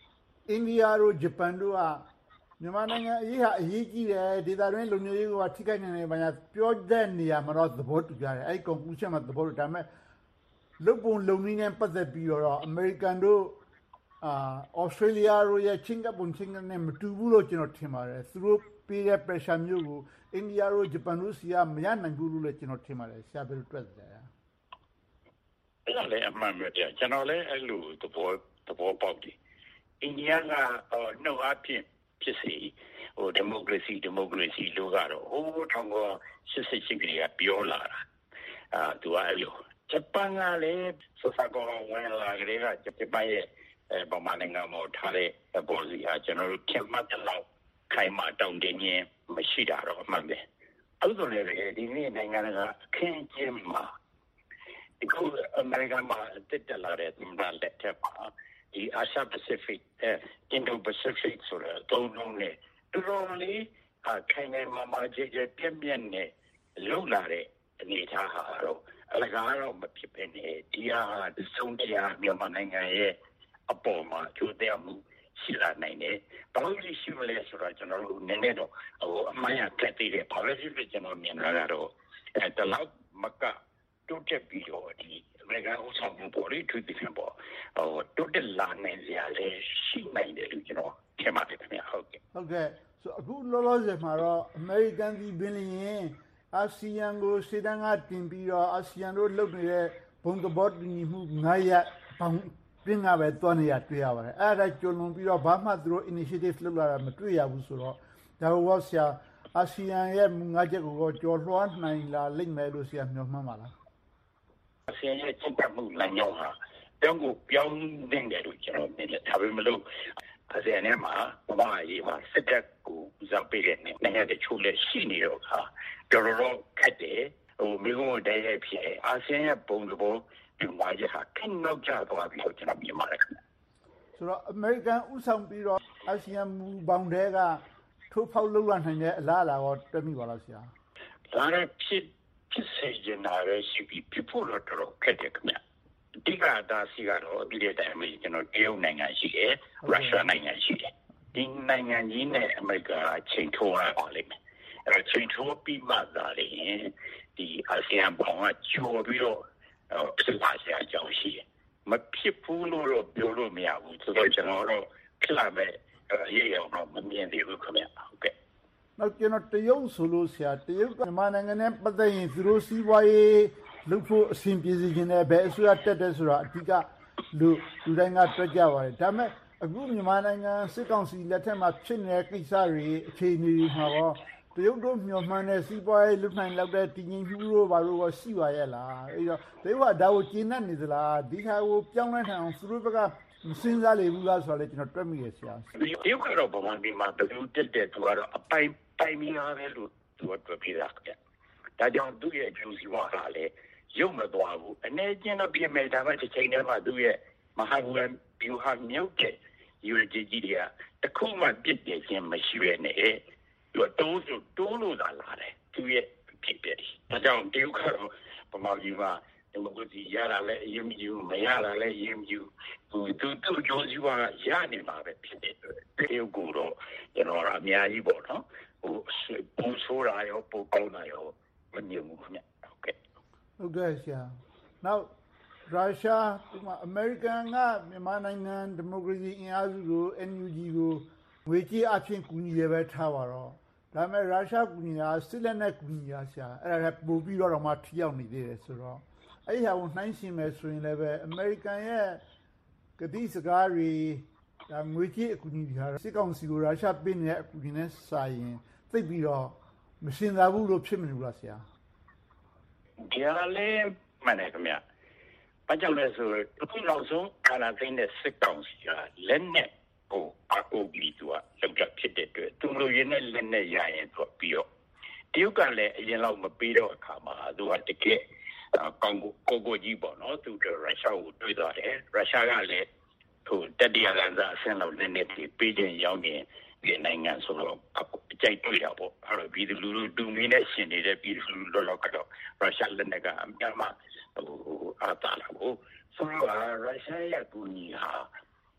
အိန္ဒိယတို့ဂျပန်တို့ကမြန်မာနိုင်ငံအရေးဟာအရေးကြီးတယ်ဒေသတွင်းလူမျိုးရေးကထိခိုက်နေတယ်ဘာညာပြောတဲ့နေရာမှာတော့သဘောတူကြတယ်အဲ့ဒီ conclusion မှာသဘောတူဒါပေမဲ့လုံပုံလုံနည်းနဲ့ပတ်သက်ပြီးတော့အမေရိကန်တို့အာဩစတြေးလျတို့ရဲ့ချင်းကပ်ပုံချင်းနဲ့မတူဘူးလို့ကျွန်တော်ထင်ပါတယ်သူတို့ပေးတဲ့ pressure မျိုးကိုအိန္ဒိယတို့ဂျပန်တို့စီကမရနိုင်ဘူးလို့လည်းကျွန်တော်ထင်ပါတယ်ဆရာဘယ်လိုတွေ့လဲအဲ့ဒါလည်းအမှန်ပဲဗျကျွန်တော်လည်းအဲ့လိုသဘောသဘောပေါက်တယ်အိန္ဒိယကနှုတ်အဖြစ်ဖြစ်စီဟိုဒီမိုကရေစီဒီမိုကရေစီလို့ကတော့ဟိုးထောင်ကရှစ်စစ်စစ်ကလေးကပြောလာတာအာသူကအဲ့လိုဂျပန်ကလည်းစစကောဝင်လာကြတဲ့ကဂျပန်ရဲ့ပမာဏငါမောထားတဲ့ပေါ်စီဟာကျွန်တော်တို့ခင်မတ်လောက်ခိုင်မာတောင်းတင်းခြင်းမရှိတာတော့အမှန်ပဲအဲ့လိုလည်းဒီနေ့နိုင်ငံကအခင်းကျင်းမှာဒီကုအမေရိကန်မှာတက်တက်လာတဲ့ဒီမှာလက်ထက်ပါဒီ Asia Pacific အဲ Indo-Pacific ဆိုတဲ့သုံးလုံးနဲ့တော်တော်လေးခိုင်နေမှာမကြည့်ကြပြည့်ပြည့်နဲ့လုံလာတဲ့အနေအထားဟာတော့အလကားတော့မဖြစ်ပဲနဲ့ဒီဟာဒီဆုံးတရားမြန်မာနိုင်ငံရဲ့အပေါ်မှာကျိုးတဲ့မှုရှိလာနိုင်တယ်။ဘာလို့ရှိမလဲဆိုတော့ကျွန်တော်တို့နည်းနည်းတော့ဟိုအမှန်ရကတည်းကဘာလို့ဖြစ်ကျွန်တော်မြင်လာတော့အဲတလောက်မကတိုးတက်ပြီးတော့ဒီအမေရိကန်ဥဆောင်မှုပေါ်လေးထွေးပြီးပေါ့ဟိုတိုးတက်လာနိုင်စရာလည်းရှိနိုင်တယ်လို့ကျွန်တော်ထင်ပါတယ်ခင်ဗျာဟုတ်ကဲ့ဟုတ်ကဲ့ဆိုအခုလောလောဆယ်မှာတော့အမေရိကန်ပြည်ပင်လျင်အာဆီယံကိုစေတန်းကတင်ပြီးတော့အာဆီယံတို့လုပ်နေတဲ့ဘုံသဘောတူညီမှုငါးရပ်ပေါင်းပြင်းကပဲတွန်းနေရတွေ့ရပါတယ်အဲ့ဒါကြုံလွန်ပြီးတော့ဘာမှသူတို့ initiative လုပ်လာတာမတွေ့ရဘူးဆိုတော့ဒါဘောဆရာအာဆီယံရဲ့ငါးချက်ကိုကြော်လွှားနိုင်လာလိမ့်မယ်လို့ဆရာမျှော်မှန်းပါလားအာဆီယံရဲ့ချက်ပတ်မှုလမ်းကြောင်းဟာပြောင်းကိုပြောင်းနေတယ်လို့ကျွန်တော်မြင်တယ်ဒါပေမဲ့လို့အာဆီယံနဲ့မှာဘာမှရေးမှာစက်တက်ကိုဦးစားပေးတဲ့နိုင်ငံတချို့လည်းရှိနေတော့ခါတော်တော်ခက်တယ်ဟိုမြို့ကိုတည်းရဲ့ဖြစ်အာဆီယံရဲ့ပုံသဘောဒီမှာရဟာခင်းနောက်ကျသွားပြီးတော့ကျွန်တော်မြင်ပါတယ်ဆိုတော့အမေရိကန်ဥဆောင်ပြီးတော့အာဆီယံမူပေါင်းတဲ့ကထိုးဖောက်လုပ်လာနိုင်တဲ့အလားအလာကိုတွေ့မိပါလားဆရာဒါလည်းဖြစ်ဖြစ်စေချင်တာလည်းရှိပြီးပြဖို့တော့တော်တော်ခက်တယ်ခင်ဗျအဓိကဒါစီကတော့ဒီတဲ့တိုင်းမှာကျွန်တော်တရုတ်နိုင်ငံရှိတယ်ရုရှားနိုင်ငံရှိတယ်ဒီနိုင်ငံကြီးနဲ့အမေရိကန်ချိန်ထိုးရပါလိမ့်မယ်အဲချိန်ထိုးပြီးမှသာလေဒီအာဆီယံဘောင်ကကျော်ပြီးတော့ဖြစ်ပါစရာအကြောင်းရှိတယ်မဖြစ်ဘူးလို့တော့ပြောလို့မရဘူးဆိုတော့ကျွန်တော်တို့ဖြစ်လာမဲ့ရေးရအောင်မမြင်သေးဘူးခင်ဗျဟုတ်ကဲ့နောက်ကျွန်တော်တရုတ်ဆိုလို့ဆရာတရုတ်ကမြန်မာနိုင်ငံနဲ့ပတ်သက်ရင်သူတို့စီးပွားရေးလုပ်ဖို့အဆင်ပြေစေခြင်းနဲ့ဘယ်အစိုးရတက်တယ်ဆိုတာအဓိကလူလူတိုင်းကတွေ့ကြပါတယ်ဒါပေမဲ့အခုမြန်မာနိုင်ငံစစ်ကောင်စီလက်ထက်မှာဖြစ်နေတဲ့ကိစ္စတွေအခြေအနေတွေမှာတော့တရုတ်တို့မျှော်မှန်းတဲ့စီးပွားရေးလူနိုင်လောက်တဲ့တည်ငြိမ်မှုတို့ဘာလို့ရှိပါရဲ့လားအဲ့တော့တရုတ်ကဒါကိုကျင်းနေနေသလားဒီဟာကိုပြောင်းလဲနိုင်အောင်သူတို့ဘက်ကမစင်းစားလေဘူးလားဆိုတော့ကျွန်တော်တွေ့မိရဆရာတရုတ်ကတော့ဗမာပြည်မှာတရုတ်တက်တဲ့သူကတော့အပိုင်ပိုင်မီရပဲလို့သူကတွေ့ပြတာကြဒါကြောင့်သူ့ရဲ့ဂျူစီဝါကလည်းရုပ်မသွားဘူးအနေချင်းတော့ပြင်မဲ့ဒါမှတစ်ချိန်တည်းမှာသူ့ရဲ့မဟာဘူရန်ဘီယူဟာမြုပ်တဲ့ယူဂျီဂျီတွေကတခုမှပြစ်တယ်ခြင်းမရှိရနဲ့သူတိုးဆိုတိုးလို့သာလာတယ်သူရဲ့ဖြစ်ဖြစ်ဒါကြောင့်တရုတ်ကတော့ဗမာပြည်မှာဒီမိုကရေစီရတာလည်းအရင်မြူမရတာလည်းအရင်မြူသူသူသူဂျိုးစီဝါရနေမှာပဲဖြစ်တယ်တရုတ်ကတော့ကျွန်တော်အများကြီးပေါ့နော်ဟိုပူဆိုးတာရောပူကောင်းတာရောမမြင်ဘူးခင်ဗျဟုတ်ကဲ့ဟုတ်ကဲ့ဆရာနောက်ရုရှားဒီမှာအမေရိကန်ကမြန်မာနိုင်ငံဒီမိုကရေစီအင်အားစုကို N U G ကိုငွေကြေးအဖြစ်ကူညီရပဲထားပါတော့ဒါပေမဲ့ရုရှားကူညီတာစစ်လက်နဲ့ကူညီရဆရာအဲ့ဒါပို့ပြီးတော့မှထိရောက်နေသေးတယ်ဆိုတော့အဲ့ဒီဟာကိုနှိုင်းယှဉ်မယ်ဆိုရင်လည်းပဲအမေရိကန်ရဲ့ကတိစကားတွေဒါငွေကြေးအကူအညီတွေဟာစစ်ကောင်စီကိုရုရှားပေးနေတဲ့အကူအညီနဲ့စာရင်သိပ်ပြီးတော့မရှင်းသာဘူးလို့ဖြစ်မနေဘူးလားဆရာဒီဟာလည်းမှန်တယ်ခင်ဗျဘာကြောင့်လဲဆိုတော့အခုနောက်ဆုံးကာနာသိန်းတဲ့စစ်ကောင်စီကလက်နဲ့ဟိုအကူပြီးသူကလောက်ကြဖြစ်တဲ့အတွက်သူလိုရင်းနဲ့လက်နဲ့ရရင်သူပြီးတော့တရုတ်ကလည်းအရင်လောက်မပေးတော့အခါမှာသူကတကယ်ကောင်ကိုကိုကြီးပေါ့နော်သူကရုရှားကိုတွေ့သွားတယ်ရုရှားကလည်းဟိုတတိယလမ်းစာအဆင့်လောက်လက်နဲ့ပေးခြင်းရောက်နေဒီနိုင်ငံဆိုတော့အကြိုက်တွေ့တာပေါ့အဲ့တော့ပြည်သူလူထုတူမင်းနဲ့ရှင်နေတဲ့ပြည်သူလူထုလောက်ကတော့ရုရှားလက်နဲ့ကအများမှဟိုအားတာလာဖို့ဆိုတော့ရုရှားရဲ့ကူညီဟာ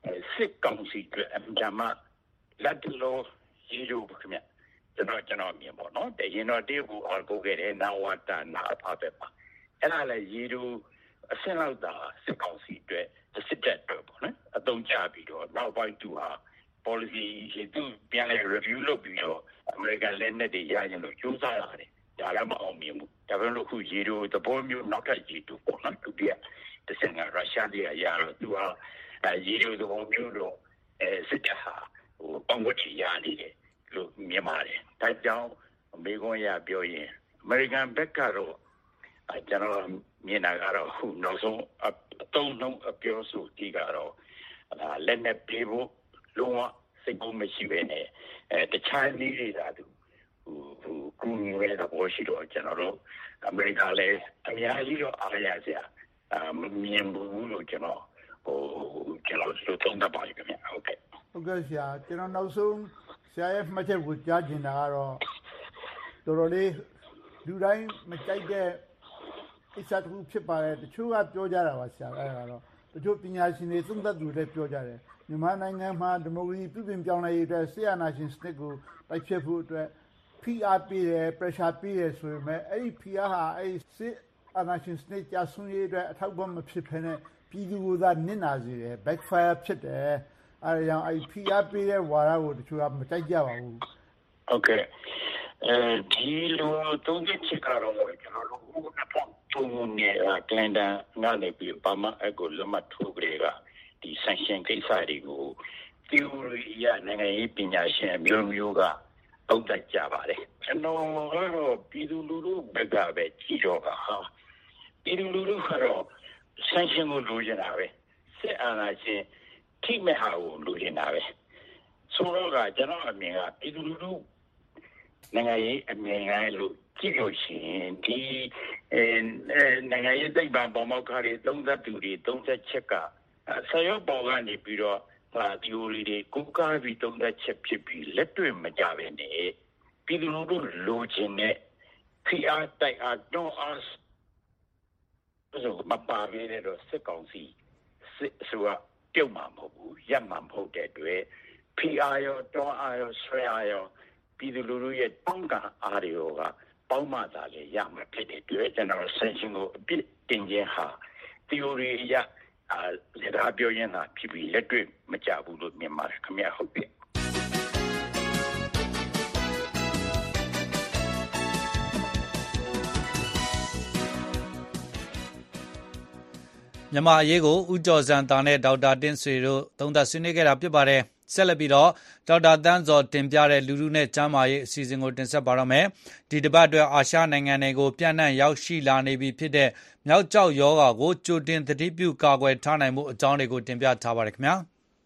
စစ်ကောင်စီအတွက်အမှန်မှလက်တော်ရည်ရွယ်ခင်ဗျကျွန်တော်ကျွန်တော်မြင်ပေါ့နော်တရင်တော့တေကိုအော်ပို့ခဲ့တယ်နာဝတာနာဖာပဲပါအဲ့ဒါလည်းရည်ရွယ်အစင်းလောက်သာစစ်ကောင်စီအတွက်စစ်တပ်အတွက်ပေါ့နော်အသုံးချပြီးတော့နောက်ပိုင်းသူဟာ policy ရေသူပြန်လဲ review လုပ်ပြီးတော့ American လက်နဲ့တွေရရင်လို့ကြိုးစားရတယ်ဒါလည်းမအောင်မြင်ဘူးဒါပေမဲ့လို့ခုရေတို့သဘောမျိုးနောက်ထပ်ရေတို့ပေါ့နော်သူပြတစ်စင်ကရုရှားတွေရတော့သူဟာရေတို့သဘောမျိုးတော့အဲစစ်တပ်ဟာဟိုပေါင်းဝချရနေတယ်လို့မြင်ပါတယ်ဒါကြောင့်အမေကွန်ရပြောရင် American ဘက်ကတော့ကျွန်တော်မြင်တာကတော့ခုနောက်ဆုံးအတုံးလုံးအပြောဆိုဒီကတော့လက်နဲ့ပြေးဖို့လုံးဝစိတ်ကူးမရှိပဲနဲ့အဲတခြားနည်းတွေသာသူဟိုဟိုကူညီရတဲ့ဘောရှိတော့ကျွန်တော်တို့အမေရိကန်လည်းအများကြီးတော့အားရစရာအမမြင်ဘူးလို့ကျွန်တော်ဟိုကျွန်တော်တို့သုံးသပ်ပါရခင်ဗျဟုတ်ကဲ့ဟုတ်ကဲ့ဆရာကျွန်တော်နောက်ဆုံးဆရာရဲ့မှတ်ချက်ကိုကြားချင်တာကတော့တော်တော်လေးလူတိုင်းမကြိုက်တဲ့ကိစ္စတစ်ခုဖြစ်ပါတယ်တချို့ကပြောကြတာပါဆရာအဲ့ဒါကတော့တချို့ပညာရှင်တွေသုံးသပ်သူတွေပြောကြတယ်မြန်မာနိုင်ငံမှာဒီမိုကရေစီပြုပြင်ပြောင်းလဲရေးအတွက်ဆီယနာရှင်စနစ်ကိုတိုက်ဖြတ်ဖို့အတွက်ဖိအားပေးတယ် pressure ပေးတယ်ဆိုပေမဲ့အဲ့ဒီဖိအားဟာအဲ့ဒီဆီယနာရှင်စနစ်ကြာဆုံးရေးအတွက်အထောက်အပံ့မဖြစ်ဘဲနဲ့ပြည်သူကိုသာနစ်နာစေတယ် backfire ဖြစ်တယ်အဲဒါကြောင့်အဲ့ဒီဖိအားပေးတဲ့ဝါဒကိုတချို့ကမကြိုက်ကြပါဘူးဟုတ်ကဲ့အဲဒီလိုသုံးချက်ကတော့ကျွန်တော်တို့နှစ်ပေါင်းသုံးနေတာကန်ဒန်ငါနေပြီးပါမအကိုလမထိုးကြကဒီ sanction ကိစ္စတွေကို theory ရနိုင်ငံရေးပညာရှင်မျိုးမျိုးကသုံးသပ်ကြပါတယ်ကျွန်တော်ကတော့ပြည်သူလူထုဘက်ကပဲကြည့်တော့ဟာပြည်သူလူထုကတော့ sanction ကိုလိုချင်တာပဲစစ်အာဏာရှင်ထိမဲ့ဟာကိုလိုချင်တာပဲဆိုတော့ကကျွန်တော်အမြင်ကပြည်သူလူထုနိုင်ငံရေးအမြင်ကလို့ကြည့်လို့ရှိရင်ဒီနိုင်ငံရေးသိပ္ပံပေါ်မောက်ခါတွေသုံးသပ်သူတွေသုံးသပ်ချက်ကဆရာပေါ်ကနေပြီးတော့ဟာ theory တွေကိုကားပြီးသုံးသပ်ချက်ဖြစ်ပြီးလက်တွေ့မကြဘဲနဲ့ပြည်သူလူထုလိုချင်တဲ့ P R တိုက်အားတော့အားဆိုမပါဘဲနဲ့တော့စစ်ကောင်စီစစ်ဆိုတာပြုတ်မှာမဟုတ်ဘူးရပ်မှာမဟုတ်တဲ့အတွက် P R ရောတော့အားရောဆွဲအားရောပြည်သူလူထုရဲ့တောင်းကအားတွေကပေါင်းမှသာလေရမှာဖြစ်တဲ့အတွက်ကျွန်တော် sanction ကိုအပြစ်တင်ခြင်းဟာ theory ရအာလက်အားပြောရင်သာဖြစ်ပြီးလက်တွေ့မကြဘူးလို့မြင်ပါတယ်ခင်ဗျာဟုတ်ပြီမြန်မာအရေးကိုဦးကျော်စံတာနဲ့ဒေါက်တာတင့်ဆွေတို့သုံးသပ်ဆွေးနွေးခဲ့တာဖြစ်ပါတယ်ဆက်လက်ပြီးတော့ဒေါက်တာတန်းစောတင်ပြတဲ့လူလူနဲ့ကျမ်းမာရေးအစီအစဉ်ကိုတင်ဆက်ပါတော့မယ်ဒီတပတ်အတွက်အာရှနိုင်ငံတွေကိုပြန့်နှံ့ရောက်ရှိလာနေပြီဖြစ်တဲ့မြောက်ကျောက်ယောဂါကိုကြိုတင်သတိပြုကာကွယ်ထားနိုင်မှုအကြောင်းတွေကိုတင်ပြထားပါတယ်ခင်ဗျာ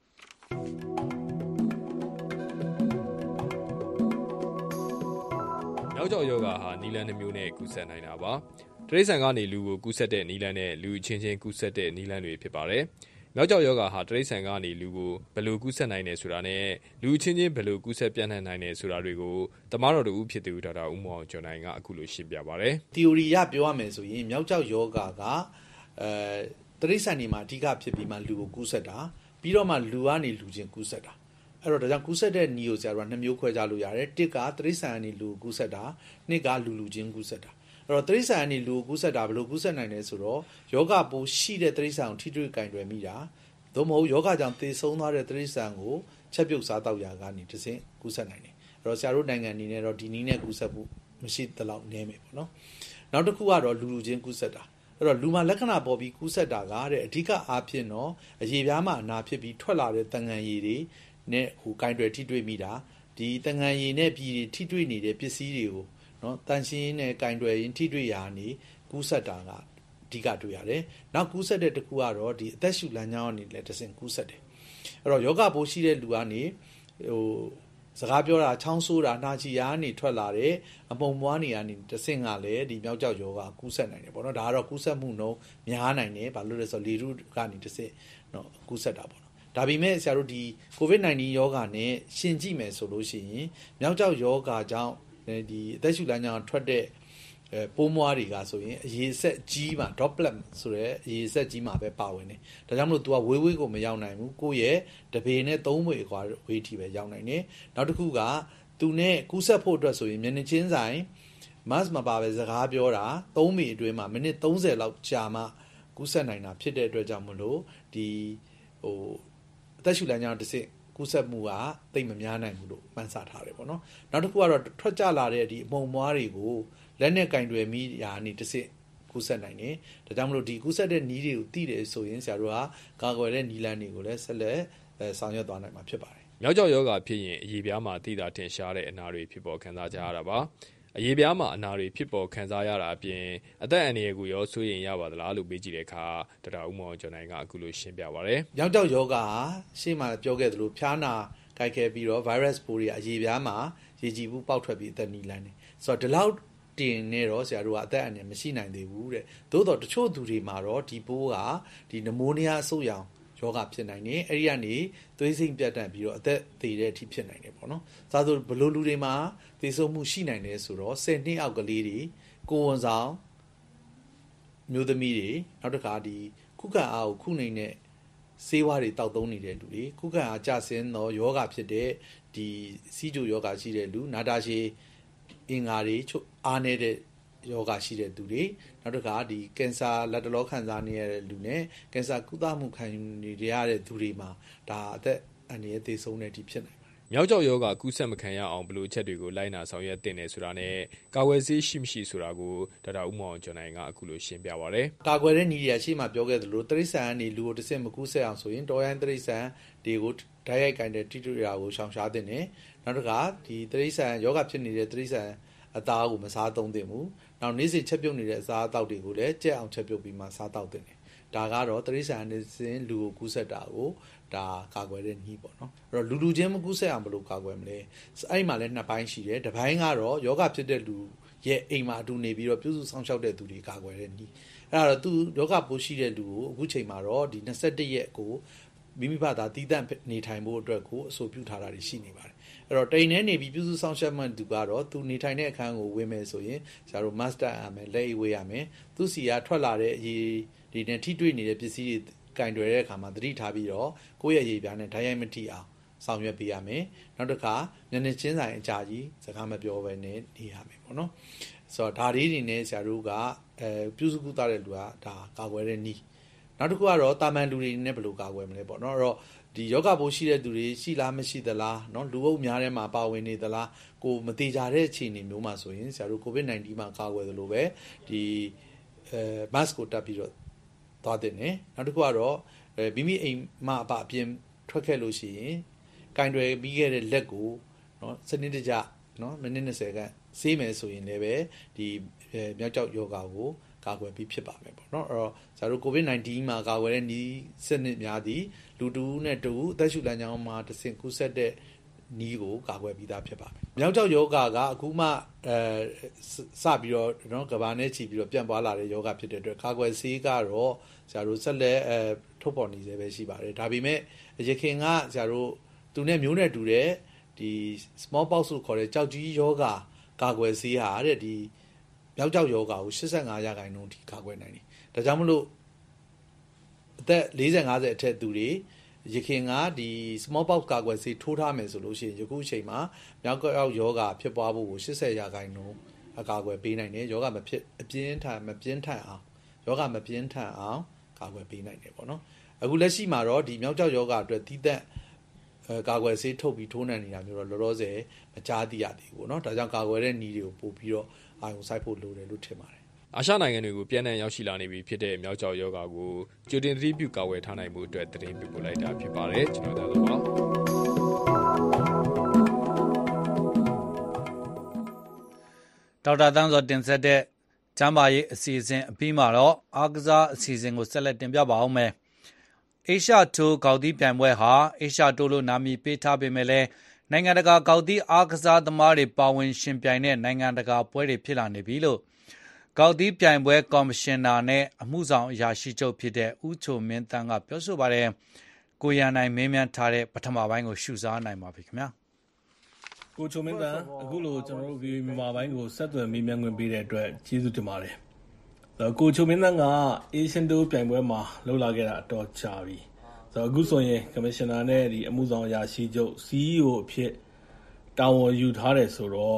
မြောက်ကျောက်ယောဂါဟာနီလန်နှမျိုးနဲ့ကူးစက်နိုင်တာပါတရိษံကနေလူကိုကူးစက်တဲ့နီလန်နဲ့လူအချင်းချင်းကူးစက်တဲ့နီလန်တွေဖြစ်ပါတယ်မြောက်ကျောက်ယောဂါဟာတရိษံကနေလူကိုဘယ်လိုကူးစက်နိုင်တယ်ဆိုတာနဲ့လူချင်းချင်းဘယ်လိုကူးစက်ပြန့်နှံ့နိုင်တယ်ဆိုတာတွေကိုတမတော်တို့ဖြစ်သူဒေါက်တာဦးမောင်ကျော်နိုင်ကအခုလိုရှင်းပြပါဗျ။ theory ရပြောရမယ်ဆိုရင်မြောက်ကျောက်ယောဂါကအဲတရိษံနေမှာအဓိကဖြစ်ပြီးမှလူကိုကူးစက်တာပြီးတော့မှလူကနေလူချင်းကူးစက်တာအဲ့တော့ဒါကြောင့်ကူးစက်တဲ့နီကိုဆရာတို့ကနှစ်မျိုးခွဲခြားလို့ရတယ်တစ်ကတရိษံကနေလူကိုကူးစက်တာနှစ်ကလူလူချင်းကူးစက်တာအဲ့တော့တရိษံကနေလူကိုကူးစက်တာဘယ်လိုကူးစက်နိုင်လဲဆိုတော့ယောဂပိုးရှိတဲ့တရိษံကိုထိတွေ့ကင်တွယ်မိတာသို့မဟုတ်ယောဂကြောင့်သေဆုံးသွားတဲ့တရိษံကိုချက်ပြုတ်စားတော့ရာကနေတစ်စင်းကူးစက်နိုင်တယ်အဲ့တော့ဆရာတို့နိုင်ငံအနေနဲ့တော့ဒီနည်းနဲ့ကူးစက်ဖို့မရှိသလောက်နည်းမယ်ပေါ့နော်နောက်တစ်ခုကတော့လူလူချင်းကူးစက်တာအဲ့တော့လူမှာလက္ခဏာပေါ်ပြီးကူးစက်တာကတဲ့အဓိကအားဖြင့်တော့အရေပြားမှာအနာဖြစ်ပြီးထွက်လာတဲ့တန်ငံရည်တွေနဲ့ဟိုကင်တွယ်ထိတွေ့မိတာဒီတန်ငံရည်နဲ့ပြည်တွေထိတွေ့နေတဲ့ပစ္စည်းတွေကိုနော်တန်ရှင်းနဲ့ကင်တွယ်ရင်ထိတွေ့ရာနေကူးစက်တာကအဓိကတွေ့ရတယ်။နောက်ကူးစက်တဲ့တစ်ခုကတော့ဒီအသက်ရှူလမ်းကြောင်းကနေလည်းတစ်ဆင့်ကူးစက်တယ်။အဲ့တော့ယောဂပိုးရှိတဲ့လူကနေဟိုစကားပြောတာချောင်းဆိုးတာနှာချီရာကနေထွက်လာတဲ့အပုံမွားနေကနေတစ်ဆင့်ကလည်းဒီမြောက်ကျောက်ယောဂကူးစက်နိုင်တယ်ပေါ့နော်။ဒါကတော့ကူးစက်မှုနှုန်းများနိုင်တယ်။ဘာလို့လဲဆိုတော့လေထုကနေတစ်ဆင့်နော်ကူးစက်တာပေါ့နော်။ဒါပေမဲ့ဆရာတို့ဒီ ကိုဗစ်နိုင်တင်း ယောဂနဲ့ရှင်ကြည့်မယ်ဆိုလို့ရှိရင်မြောက်ကျောက်ယောဂကြောင့်ဒီအသက်ရှူလမ်းကြောင်းထွက်တဲ့အဲပိုးမွားတွေကဆိုရင်အရေဆက်ကြီးမှာ droplet ဆိုတဲ့အရေဆက်ကြီးမှာပဲပါဝင်တယ်ဒါကြောင့်မလို့ तू ကဝေးဝေးကိုမရောက်နိုင်ဘူးကိုယ့်ရဲ့တပေနဲ့သုံးပေကွာဝေးထိပဲရောက်နိုင်တယ်နောက်တစ်ခုကသူနဲ့ကူးဆက်ဖို့အတွက်ဆိုရင်မျက်နှာချင်းဆိုင် mask မပါပဲစကားပြောတာသုံးပေအတွင်းမှာမိနစ်သုံးဆယ်လောက်ကြာမှကူးဆက်နိုင်တာဖြစ်တဲ့အတွက်ကြောင့်မလို့ဒီဟိုအသက်ရှူလမ်းကြောင်းတစ်စစ်ကူးဆက်မှုကတိတ်မများနိုင်ဘူးလို့မှန်းဆထားတယ်ပေါ့နော်နောက်တစ်ခုကတော့ထွက်ကြလာတဲ့ဒီအမုံမွားတွေကိုလက်နဲ့ကင်တွယ်မိရာနေတစ်စစ်ကူးဆက်နိုင်တယ်ဒါကြောင့်မလို့ဒီကူးဆက်တဲ့နီးတွေကိုသိတယ်ဆိုရင်ဆရာတို့ကကာကွယ်တဲ့နီးလန်းတွေကိုလည်းဆက်လက်ဆောင်ရွက်သွားနိုင်မှာဖြစ်ပါတယ်မြောက်ကျောက်ယောဂဖြစ်ရင်အရေပြားမှာသိတာထင်ရှားတဲ့အနာတွေဖြစ်ပေါ်ခံစားကြရတာပါအရေပြားမှာအနာတွေဖြစ်ပေါ်ခံစားရတာအပြင်အသက်အန္တရာယ်ကိုရောစိုးရင်ရပါသလားလို့မေးကြည့်တဲ့အခါဒေါက်တာဦးမောင်ကျော်နိုင်ကအခုလိုရှင်းပြပါဗျ။မြောက်ကျောက်ယောဂဟာရှေ့မှာပြောခဲ့သလိုဖျားနာကိုက်ခဲပြီးတော့ virus ပိုးတွေအရေပြားမှာရေကြည်ဘူးပေါက်ထွက်ပြီးအသက်နီးလန်းနေဆိုတော့ဒီလောက်တင်နေတော့ဆရာတို့ကအသက်အန္တရာယ်မရှိနိုင်သေးဘူးတဲ့သို့တော့တချို့သူတွေမှာတော့ဒီပိုးကဒီနမိုးနီးယားအဆုတ်ရောင်ယောဂဖြစ်နိုင်တယ်အဲ့ဒီကနေသွေးစိမ့်ပြတ်တန့်ပြီးတော့အသက်သေတဲ့အထိဖြစ်နိုင်တယ်ပေါ့နော်။ဒါဆိုဘလို့လူတွေမှာသေဆုံးမှုရှိနိုင်တယ်ဆိုတော့ဆယ်နှစ်အောက်ကလေးတွေကိုဝန်ဆောင်မျိုးသမီးတွေနောက်တစ်ခါဒီခုခံအားကိုခုနေတဲ့ဆေးဝါးတွေတောက်သုံးနေတဲ့လူတွေခုခံအားကျဆင်းသောယောဂဖြစ်တဲ့ဒီစီးကျိုယောဂရှိတဲ့လူနာတာရှည်အင်္ဂါတွေအားနေတဲ့ယောဂရှိတဲ့သူတွေနောက်တစ်ခါဒီကင်ဆာလက်တလောခံစားနေရတဲ့လူနဲ့ကင်ဆာကုသမှုခံယူနေရတဲ့သူတွေမှာဒါအသက်အန္တရာယ်သေဆုံးတဲ့အထိဖြစ်နိုင်ပါတယ်။မြောက်ကျောက်ယောဂကူးစက်မခံရအောင်ဘယ်လိုအချက်တွေကိုလိုက်နာဆောင်ရွက်သင့်တယ်ဆိုတာနဲ့ကာကွယ်ဆေးရှိမရှိဆိုတာကိုဒေါက်တာဦးမောင်ကျော်နိုင်ကအခုလိုရှင်းပြပါဗျ။ကာကွယ်တဲ့နည်းတွေအရှိမှပြောခဲ့သလိုတရိษံကနေလူကိုတစ်ဆင့်မကူးဆက်အောင်ဆိုရင်တော်ရိုင်းတရိษံတွေကိုဓာတ်ရိုက်ကင်တဲ့တိတိရာကိုရှောင်ရှားသင့်တယ်။နောက်တစ်ခါဒီတရိษံယောဂဖြစ်နေတဲ့တရိษံအသားကိုမစားသုံးသင့်ဘူး။နောက်နေ့စဉ်ချက်ပြုတ်နေတဲ့အစားအသောက်တွေကိုလည်းကြက်အောင်ချက်ပြုတ်ပြီးမှစားတောက်သင့်တယ်။ဒါကတော့တရိษံနေစဉ်လူကိုကူးဆက်တာကိုဒါကာကွယ်တဲ့နည်းပေါ့နော်။အဲ့တော့လူလူချင်းမကူးဆက်အောင်ဘယ်လိုကာကွယ်မလဲ။အဲ့မှာလည်းနှစ်ပိုင်းရှိတယ်။တစ်ပိုင်းကတော့ယောဂဖြစ်တဲ့လူရဲ့အိမ်မှာအတူနေပြီးတော့ပြုစုဆောင်ရှောက်တဲ့သူတွေကာကွယ်တဲ့နည်း။အဲ့ဒါတော့သူယောဂပိုးရှိတဲ့လူကိုအခုချိန်မှာတော့ဒီနှစ်၁ရက်ကိုမိမိဘာသာတည်တံ့နေထိုင်ဖို့အတွက်ကိုအဆိုပြုထားတာရှိနေပါတယ်အဲ့တော့တိန်ထဲနေပြီးပြုစုဆောင်ရှောက်မှသူကတော့သူနေထိုင်တဲ့အခန်းကိုဝင်မယ်ဆိုရင်ဆရာတို့ master ရမယ်လက်ဝေးရမယ်သူစီကထွက်လာတဲ့အရေးဒီနဲ့ထိတွေ့နေတဲ့ပစ္စည်းတွေကင်တွယ်တဲ့အခါမှာသတိထားပြီးတော့ကိုယ့်ရဲ့ရေပြားနဲ့ဓာတ်ရိုက်မထိအောင်ဆောင်ရွက်ပေးရမယ်နောက်တစ်ခါညနေချင်းဆိုင်အကြာကြီးစကားမပြောဘဲနဲ့နေရမယ်ပေါ့နော်ဆိုတော့ဒါလေးတွေနဲ့ဆရာတို့ကအဲပြုစုကုသတဲ့လူကဒါကာကွယ်တဲ့နည်းနောက်တစ်ခုကတော့တာမန်လူတွေနဲ့ဘယ်လိုကာကွယ်မလဲပေါ့နော်အဲ့တော့ဒီယောဂပိုးရှိတဲ့သူတွေရှိလားမရှိသလားเนาะလူအုပ်များထဲမှာပါဝင်နေသလားကိုမတိကြတဲ့အခြေအနေမျိုးမှာဆိုရင်ဆရာတို့ COVID 19 မှာကာကွယ်သလိုပဲဒီအဲ mask ကိုတပ်ပြီးတော့သွားတင်တယ်နောက်တစ်ခုကတော့အဲမိမိအိမ်မှာအပအပြင်ထွက်ခဲ့လို့ရှိရင်ကင်တွယ်ပြီးခဲ့တဲ့လက်ကိုเนาะစနစ်တကျเนาะမိနစ်၂၀ခန့်ဆေးမယ်ဆိုရင်လည်းပဲဒီမြောက်ကျောက်ယောဂကိုကာကွယ်ပြီးဖြစ်ပါမယ်ပေါ့နော်အဲ့တော့ဇာတို့ COVID 19 မှာကာကွယ်တဲ့နီးစနစ်များသည်လူတူနဲ့တူအသက်ရှူလမ်းကြောင်းမှာတဆင့်ကူးဆက်တဲ့နီးကိုကာကွယ်ပြီးသားဖြစ်ပါမယ်။မြောက်ကျောက်ယောဂကအခုမှအဲစပြီးတော့နော်ကဘာနဲ့ချီပြီးတော့ပြန့်ပွားလာတဲ့ယောဂဖြစ်တဲ့အတွက်ကာကွယ်ဆေးကတော့ဇာတို့ဆက်လက်အဲထုတ်ပေါ်နေသေးပဲရှိပါတယ်။ဒါပေမဲ့ရခင်ကဇာတို့သူနဲ့မျိုးနဲ့တူတဲ့ဒီ small pox လို့ခေါ်တဲ့ကြောက်ကြီးယောဂကာကွယ်ဆေးဟာတဲ့ဒီမြောက်ကျောက်ယောဂကို၈၅ရာခိုင်နှုန်းထိကာကွယ်နိုင်တယ်။ဒါကြောင့်မလို့အသက်၄၀ ၅၀အထက်သူတွေရခင်ကဒီ small pox ကာကွယ်ဆေးထိုးထားမယ်ဆိုလို့ရှိရင်ယခုအချိန်မှာမြောက်ကျောက်ယောဂဖြစ်ပွားဖို့ကို၈၀ရာခိုင်နှုန်းအကာအကွယ်ပေးနိုင်တယ်။ယောဂမဖြစ်အပြင်းထန်မပြင်းထန်အောင်ယောဂမပြင်းထန်အောင်ကာကွယ်ပေးနိုင်တယ်ပေါ့နော်။အခုလက်ရှိမှာတော့ဒီမြောက်ကျောက်ယောဂအတွက်တည်သက်ကာကွယ်ဆေးထုတ်ပြီးထိုးနှံနေတာမျိုးတော့လောလောဆယ်မကြားသိရသေးဘူးပေါ့နော်။ဒါကြောင့်ကာကွယ်တဲ့နည်းတွေကိုပို့ပြီးတော့အာရုံစိုက်ဖို့လိုတယ်လို့ထင်ပါတယ်။အာရှနိုင်ငံတွေကိုပြန်လည်ရောက်ရှိလာနေပြီဖြစ်တဲ့မြောက်ကျောက်ယောဂကိုကြိုတင်သတိပြုကာကွယ်ထားနိုင်မှုအတွက်သတင်းပေးပို့လိုက်တာဖြစ်ပါတယ်။ကျွန်တော်တို့ပါဒေါက်တာသန်းစောတင်ဆက်တဲ့ကျမ်းမာရေးအစီအစဉ်အပြီးမှာတော့အားကစားအစီအစဉ်ကိုဆက်လက်တင်ပြပါအောင်မယ်။အေရှာတိုးဂေါက်သီးပြိုင်ပွဲဟာအေရှာတိုးလို့နာမည်ပေးထားပေမဲ့လည်းနိုင်ငံတကာဂေါက်သီးအားကစားသမားတွေပါဝင်ရှင်ပြိုင်တဲ့နိုင်ငံတကာပွဲတွေဖြစ်လာနေပြီလို့ဂေါက်သီးပြိုင်ပွဲကော်မရှင်နာနဲ့အမှုဆောင်အရာရှိချုပ်ဖြစ်တဲ့ဦးချိုမင်းတန်းကပြောဆိုပါတယ်။ကိုရန်နိုင်မင်းမြန်းထားတဲ့ပထမပိုင်းကိုရှုစားနိုင်ပါပြီခင်ဗျာ။ကိုချုံမင်းတန်အခုလိုကျွန်တော်တို့ ဗီအိုအေ မြန်မာပိုင်းကိုဆက်သွယ်မေးမြန်းခွင့်ပေးတဲ့အတွက်ကျေးဇူးတင်ပါတယ်။ကိုချုံမင်းတန်က Asian Tour ပြိုင်ပွဲမှာလှုပ်လာခဲ့တာအတော်ကြာပြီ။ဆိုတော့အခုဆိုရင် Commissioner နဲ့ဒီအမှုဆောင်အရာရှိချုပ် C E O အဖြစ်တာဝန်ယူထားတယ်ဆိုတော့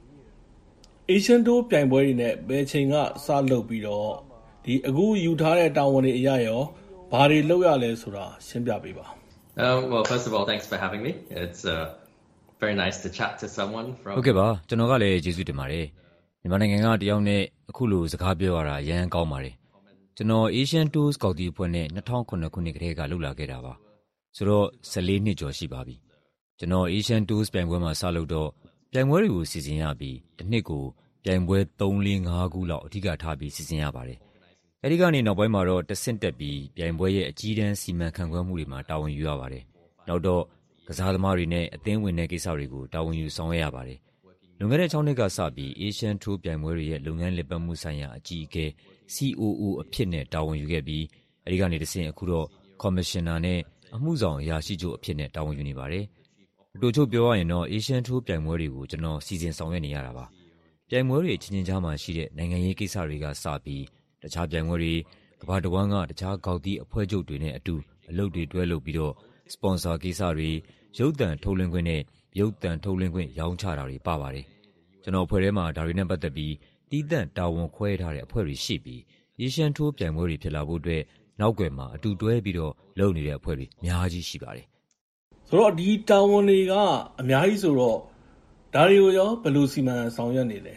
Asian Tour ပြိုင်ပွဲတွေနဲ့ဘယ်ချိန်ကစလုပ်ပြီးတော့ဒီအခုယူထားတဲ့တာဝန်တွေအရရောဘာတွေလုပ်ရလဲဆိုတာရှင်းပြပေးပါ။ Um, well, first of all, thanks for having me. It's uh, very nice to chat to someone from. ဟုတ်ကဲ့ပါကျွန်တော်ကလည်းကျေးဇူးတင်ပါတယ်မြန်မာနိုင်ငံကတယောက်နဲ့အခုလိုစကားပြောရတာရမ်းကောင်းပါတယ်ကျွန်တော် Asian Tours ကော်တီအဖွဲ့နဲ့two thousand sevenခုနှစ်ကတည်းကလှုပ်လာခဲ့တာပါဆိုတော့fourteenနှစ်ကျော်ရှိပါပြီကျွန်တော် Asian Tours ပြိုင်ပွဲမှာစလုပ်တော့ပြိုင်ပွဲတွေကိုစီစဉ်ရပြီးတစ်နှစ်ကိုပြိုင်ပွဲthree, four, fiveခုလောက်အဓိကထားပြီးစီစဉ်ရပါတယ်အဲဒီကနေနောက်ပိုင်းမှာတော့တဆင့်တက်ပြီးပြိုင်ပွဲရဲ့အကြီးတန်းစီမံခန့်ခွဲမှုတွေမှာတာဝန်ယူရပါတယ်နောက်တော့ကစားသမားတွေနဲ့အသင်းဝင်တဲ့ကိစ္စတွေကိုတာဝန်ယူဆောင်ရွက်ရပါတယ်လွန်ခဲ့တဲ့sixနှစ်ကစပြီး Asian Tour ပြိုင်ပွဲတွေရဲ့လုပ်ငန်းလည်ပတ်မှုဆိုင်ရာအကြီးအကဲ C O O အဖြစ်နဲ့တာဝန်ယူခဲ့ပြီးအဲဒီကနေတဆင့်အခုတော့ Commissioner နဲ့အမှုဆောင်အရာရှိချုပ်အဖြစ်နဲ့တာဝန်ယူနေပါတယ်အတူချုပ်ပြောရရင်တော့ Asian Tour ပြိုင်ပွဲတွေကိုကျွန်တော်စီစဉ်ဆောင်ရွက်နေရတာပါပြိုင်ပွဲတွေချင်းချင်းကြားမှာရှိတဲ့နိုင်ငံရေးကိစ္စတွေကစပြီးတခြားပြိုင်ပွဲတွေကမ္ဘာတစ်ဝန်းကတခြားကောက်တီးအဖွဲ့ချုပ်တွေနဲ့အတူအလုပ်တွေတွဲလုပ်ပြီးတော့ sponsor ကိစ္စတွေရုပ်သံထုတ်လွှင့်ခွင့်နဲ့ရုပ်သံထုတ်လွှင့်ခွင့်ရောင်းချတာတွေပါပါတယ်ကျွန်တော်အဖွဲ့ထဲမှာဒါတွေနဲ့ပတ်သက်ပြီးတီးသန့်တာဝန်ခွဲထားတဲ့အဖွဲ့တွေရှိပြီး Asian Tour ပြိုင်ပွဲတွေဖြစ်လာဖို့အတွက်နောက်ွယ်မှာအတူတွဲပြီးတော့လုပ်နေတဲ့အဖွဲ့တွေအများကြီးရှိပါတယ်ဆိုတော့ဒီတာဝန်တွေကအများကြီးဆိုတော့ဒါတွေကိုရောဘယ်လိုစီမံဆောင်ရွက်နေလဲ